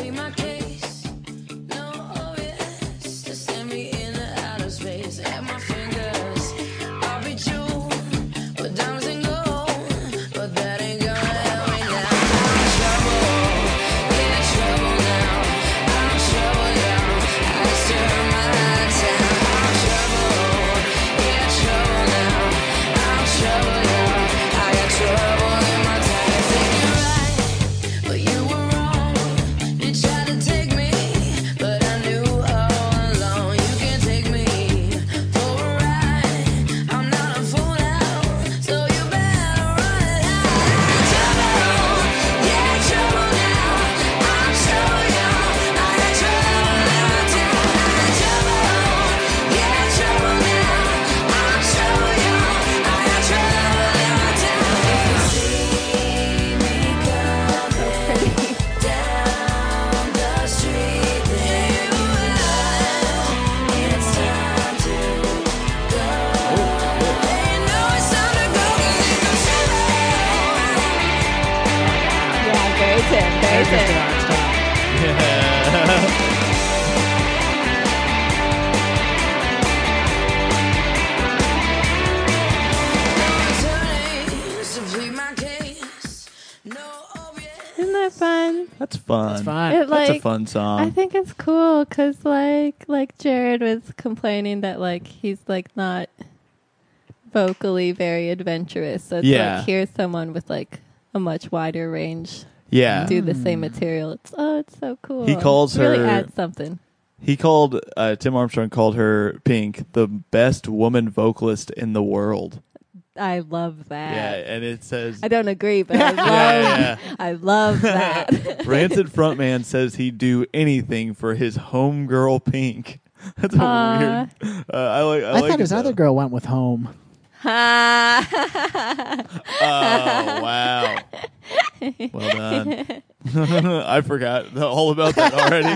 Isn't that fun? That's fun. It's fun. It, That's a fun song. I think it's cool because, like Jared was complaining that, he's, not vocally very adventurous. So it's here's someone with, a much wider range yeah. do the same material. It's so cool. He calls really her- adds something. He called, Tim Armstrong called her, Pink, the best woman vocalist in the world. I love that. Yeah, and it says... I don't agree, but I love, Yeah. I love that. Rancid frontman says he'd do anything for his homegirl Pink. That's a weird... I I like thought his it, other though. girl went with home. Oh, wow. Well done. I forgot all about that already.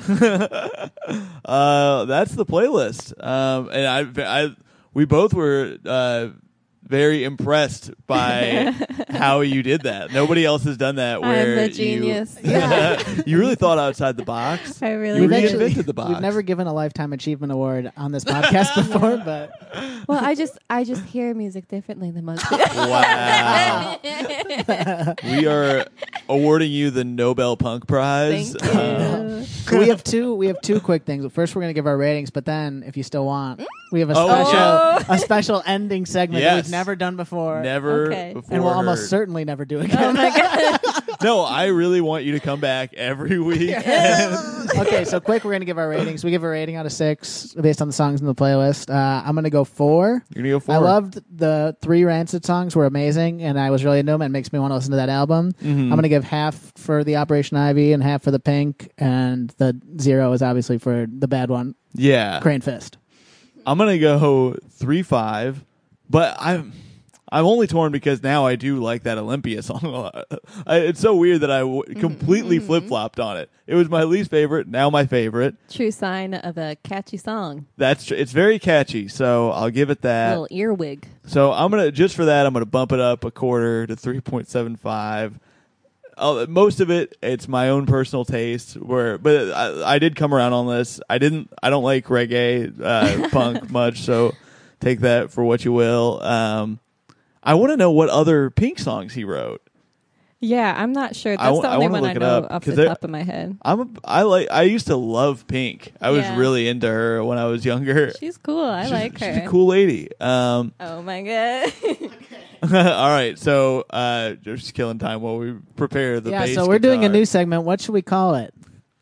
That's the playlist. And we both were very impressed by how you did that. Nobody else has done that. Where I'm the genius. You really thought outside the box. I You really We've did. reinvented the box. We've never given a Lifetime Achievement Award on this podcast before, but Well, I just hear music differently than most people. Wow. We are awarding you the Nobel Punk Prize. Thank you. So we have two quick things. First, we're going to give our ratings, but then, if you still want, we have a Oh, special ending segment that Yes. we've never done before, Never Okay. before and we'll almost heard. certainly never do again. Oh my god. No, I really want you to come back every week. Okay, so quick, we're going to give our ratings. We give a rating out of 6 based on the songs in the playlist. I'm going to go 4. You're gonna go for I it? loved the 3 Rancid songs were amazing, and I was really into them, and it makes me want to listen to that album. Mm-hmm. I'm going to give half for the Operation Ivy and half for the Pink, and the 0 is obviously for the bad one, Yeah. Crane Fist. I'm gonna go 3-5, but I'm only torn because now I do like that Olympia song a lot. It's so weird that I completely flip flopped on it. It was my least favorite, now my favorite. True sign of a catchy song. It's very catchy, so I'll give it that. Little earwig. So I'm gonna just for that I'm gonna bump it up a quarter to 3.75. Most of it's my own personal taste. But I did come around on this. I don't like reggae punk much, so take that for what you will. I want to know what other Pink songs he wrote. Yeah, I'm not sure. I That's the only wanna one I look it know up, off 'cause the there- top of my head. I used to love Pink. I was Yeah. really into her when I was younger. She's cool. I like her. She's a cool lady. Oh my god. All right, so just killing time while we prepare the bass so we're doing a guitar. new segment. What should we call it?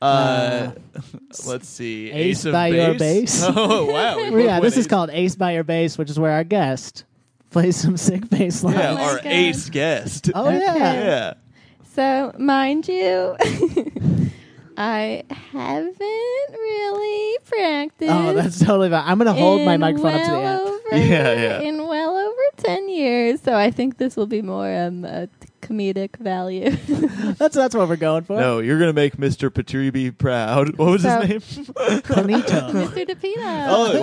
Let's see. Ace of by your bass? Oh wow! we Well, both yeah, went this is Ace. called Ace by Your Bass, which is where our guest plays some sick bass lines. Yeah, my our God. ace guest. Oh, yeah. Yeah. So, mind you, I haven't really practiced. Oh, that's totally fine. I'm going to hold my in microphone up to the well end. over- Yeah. In well over 10 years, so I think this will be more a comedic value. That's what we're going for. No, you're gonna make Mr. Patribi proud. What was So- his name? Bonito. Mr. DePino. Oh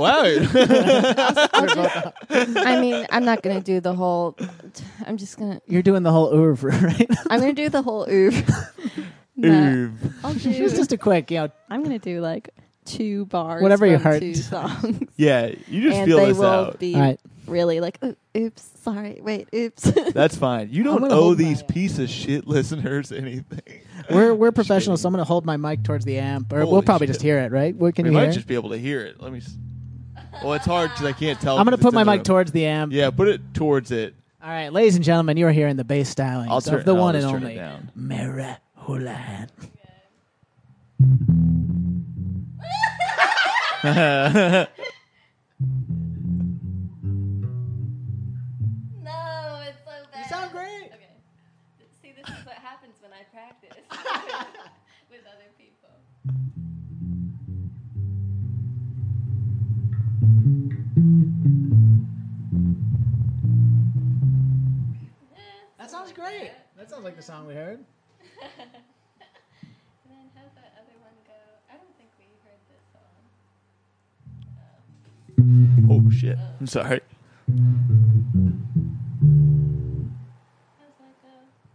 wow! I mean, I'm not going to do the whole. I'm just going to. You're doing the whole oeuvre, right? I'm going to do the whole oeuvre. No, I'll It's do. just a quick, I'm going to do like 2 bars. Whatever your from heart 2 songs. Yeah, you just And feel they this will out. be All right. really like, oops, sorry, wait, oops. That's fine. You I'm don't gonna owe hold these my- piece of shit listeners anything. We're professionals, so I'm going to hold my mic towards the amp. Or we'll Holy probably shit. just hear it, right? What can We you might hear? just be able to hear it. Let me. Well, it's hard because I can't tell. I'm going to 'cause put it's my in the mic room. towards the amp. Yeah, put it towards it. All right, ladies and gentlemen, you are hearing the bass stylings I'll turn- of the I'll one and just turn only it down. Mara Houlihan. No, it's so bad. You sound great. Okay. See, this is what happens when I practice with other people. That sounds great. That sounds like the song we heard. And then how's that other one go? I don't think we heard this song. Oh shit! I'm sorry. How's that go?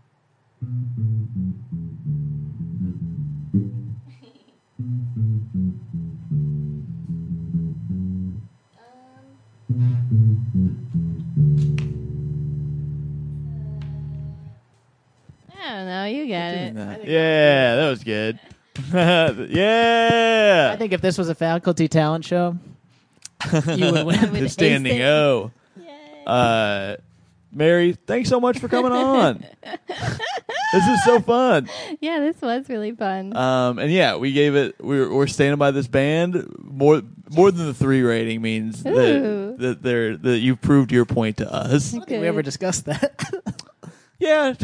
I don't know. You get it. Yeah, that was good. Yeah. I think if this was a faculty talent show, you would win. The standing ace it. O. Yay. Mary, thanks so much for coming on. This is so fun. Yeah, this was really fun. And yeah, we gave it. We're standing by this band. More than the 3 rating means Ooh. that you proved your point to us. I don't think we ever discussed that. Yeah.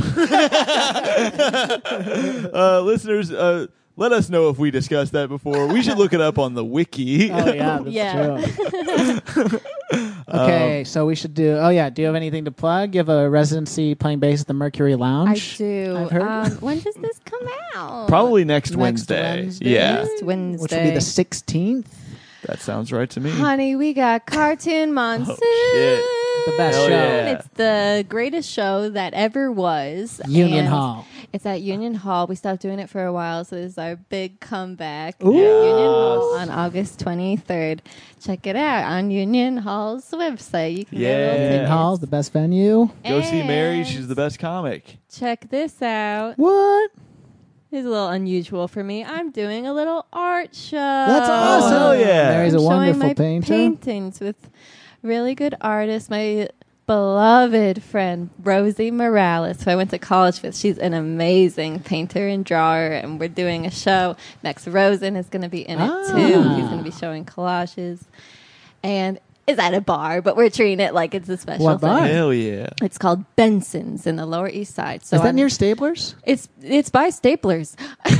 Listeners, let us know if we discussed that before. We should look it up on the wiki. Oh yeah, that's Yeah. true. Okay, so we should do. Oh yeah, do you have anything to plug? You have a residency playing bass at the Mercury I Lounge. do. I've heard. When does this come out? Probably next Next Wednesday. Wednesday. Yeah, Next Wednesday. which will be the 16th. that sounds right to me. Honey, we got Cartoon Monsoon. Oh, shit. The best Hell show. yeah. It's the greatest show that ever was. Union and Hall. It's at Union Hall. We stopped doing it for a while, so this is our big comeback. Ooh. At Union Hall on August 23rd. Check it out on Union Hall's website. You can get little Yeah. Union Hall's the best venue. Go see Mary. And She's the best comic. Check this out. What? It's a little unusual for me. I'm doing a little art show. That's awesome. hell yeah. Mary's I'm a showing wonderful my painter. paintings with really good artists. My beloved friend Rosie Morales, who I went to college with. She's an amazing painter and drawer, and we're doing a show. Max Rosen is going to be in it too. He's going to be showing collages, and it's at a bar, but we're treating it like it's a special What bar? thing. Hell yeah. It's called Benson's in the Lower East Side. So Is that I'm- near Staplers? It's by Staplers.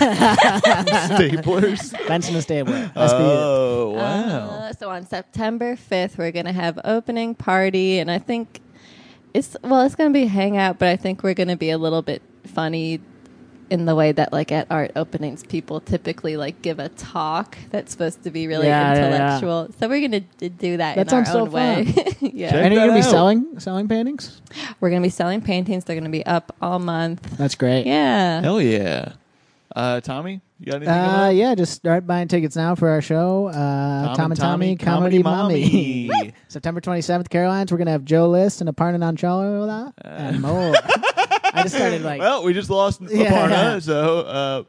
Staplers. Benson and Stabler. Must be it. Oh, wow. So on September 5th, we're going to have opening party, and I think it's going to be a hangout, but I think we're going to be a little bit funny in the way that, like, at art openings, people typically, like, give a talk that's supposed to be really Yeah, yeah, yeah. intellectual. So we're going to do that That in our sounds so own way. yeah. Check And you're that going to be out. selling paintings? We're going to be selling paintings. They're going to be up all month. That's great. Yeah. Hell yeah. Tommy, you got anything coming up? Yeah, just start buying tickets now for our show. Tom and Tommy Comedy Mommy. September 27th, Caroline's. We're going to have Joe List and Aparna Nanchalo and more. I just started like... Well, we just lost Yeah. Aparna, so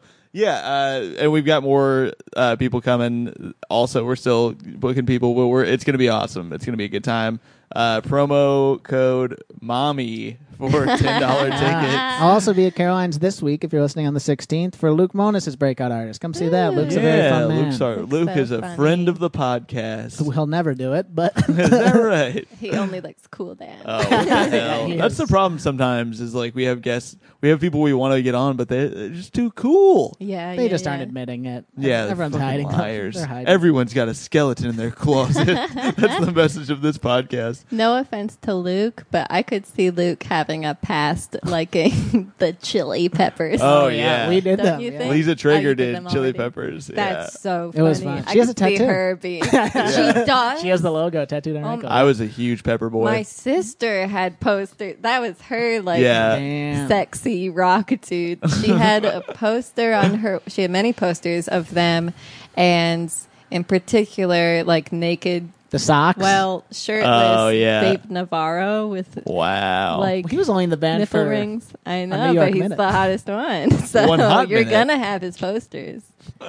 and we've got more people coming. Also, we're still booking people, but it's going to be awesome. It's going to be a good time. Promo code MOMMY for $10 tickets. I'll also be at Caroline's this week if you're listening on the 16th for Luke Monis' breakout artist. Come see that. Luke's a very fun man. Luke so is a funny. friend of the podcast. He'll never do it, but Is that right? He only likes cool dance. Oh, what the hell? he That's is. the problem sometimes is like we have guests, we have people we want to get on, but they're just too cool. Yeah, they yeah, just aren't yeah. admitting it. Yeah, they're everyone's fucking hiding. liars. They're hiding. Everyone's got a skeleton in their closet. That's the message of this podcast. No offense to Luke, but I could see Luke having a past liking the chili peppers. Oh, yeah. we did Don't them. you yeah. think? Lisa Oh, Traeger you did did them chili already. peppers. That's so funny. It was fun. I She has could a see tattoo. her being. She does. She has the logo tattooed on her Oh ankle. I was a huge pepper boy. My sister had posters. That was her like Yeah. Damn. sexy rock dude. She had a poster on her. She had many posters of them, and in particular, like naked. The socks. Well, shirtless. Oh, yeah. Babe Navarro with Wow. like he was only in the band nipple for rings. I New know, York but he's Minute. the hottest one. So One hot you're minute. gonna have his posters.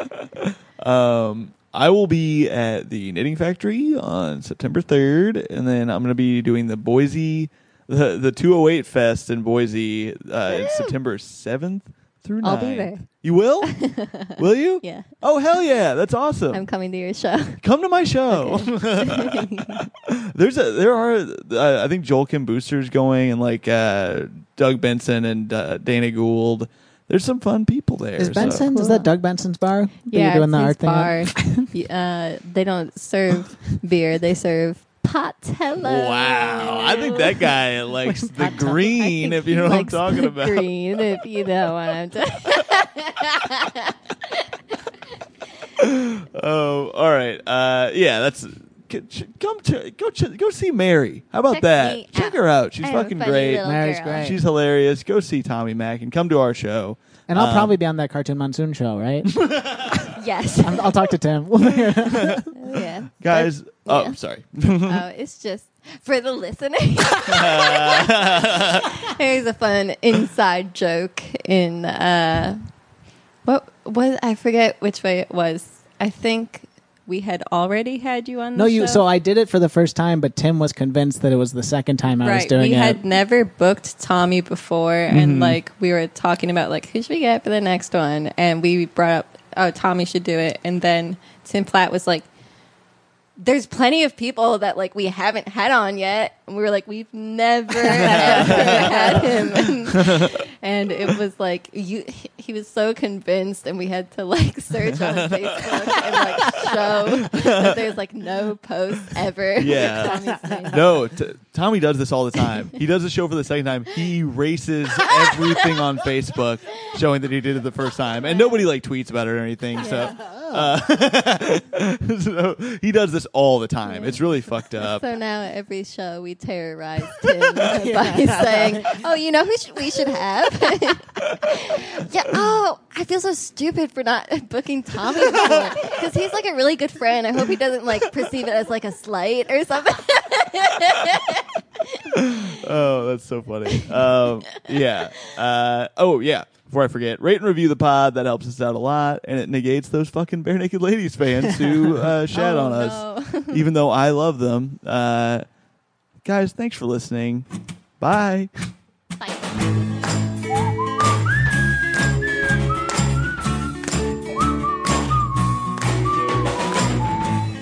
I will be at the Knitting Factory on September 3rd, and then I'm going to be doing the Boise, the 208 Fest in Boise September 7th through 9th. I'll be there. You will? Will you? Yeah, Oh, hell yeah. That's awesome. I'm coming to your show. Come to my show. There are I think Joel Kim Booster's going, and like Doug Benson and Dana Gould. There's some fun people there. Is Benson? Is that Doug Benson's bar? That Yeah, you're doing the it's art his thing bar. at? They don't serve beer; they serve Patello. Wow, I think that guy likes the green. If you know what I'm talking about. Green, if you know what I'm talking. Oh, all right. Yeah, that's. Go see Mary. How about Check that? me Check out. her out. She's I'm a fucking funny great. little Mary's girl. great. She's hilarious. Go see Tommy Mack and come to our show. And I'll probably be on that Cartoon Monsoon show, right? Yes. I'll talk to Tim. Yeah. Guys, But- yeah. sorry. Oh, it's just for the listener. Here's a fun inside joke in what was I forget which way it was. I think we had already had you on the No, show. so I did it for the first time, but Tim was convinced that it was the second time I was doing we it. had never booked Tommy before, and like we were talking about like who should we get for the next one, and we brought up Tommy should do it, and then Tim Platt was like, there's plenty of people that like we haven't had on yet, and we were like, we've never ever had him, and it was like he was so convinced, and we had to like search on Facebook and like show that there's like no post ever. with Yeah. Tommy's name. No, Tommy does this all the time. He does the show for the second time. He erases everything on Facebook, showing that he did it the first time, and nobody like tweets about it or anything. So So he does this all the time. It's really fucked up. So now at every show we terrorize Tim by saying, "Oh, you know who we should have?" Yeah. Oh, I feel so stupid for not booking Tommy because he's like a really good friend. I hope he doesn't like perceive it as like a slight or something. Oh, that's so funny. Yeah. Oh, yeah. Before I forget, rate and review the pod. That helps us out a lot, and it negates those fucking Bare Naked Ladies fans who shat on us, even though I love them. Guys, thanks for listening. Bye.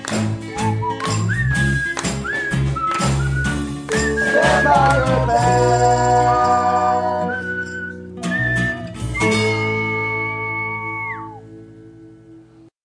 Stand by your bed.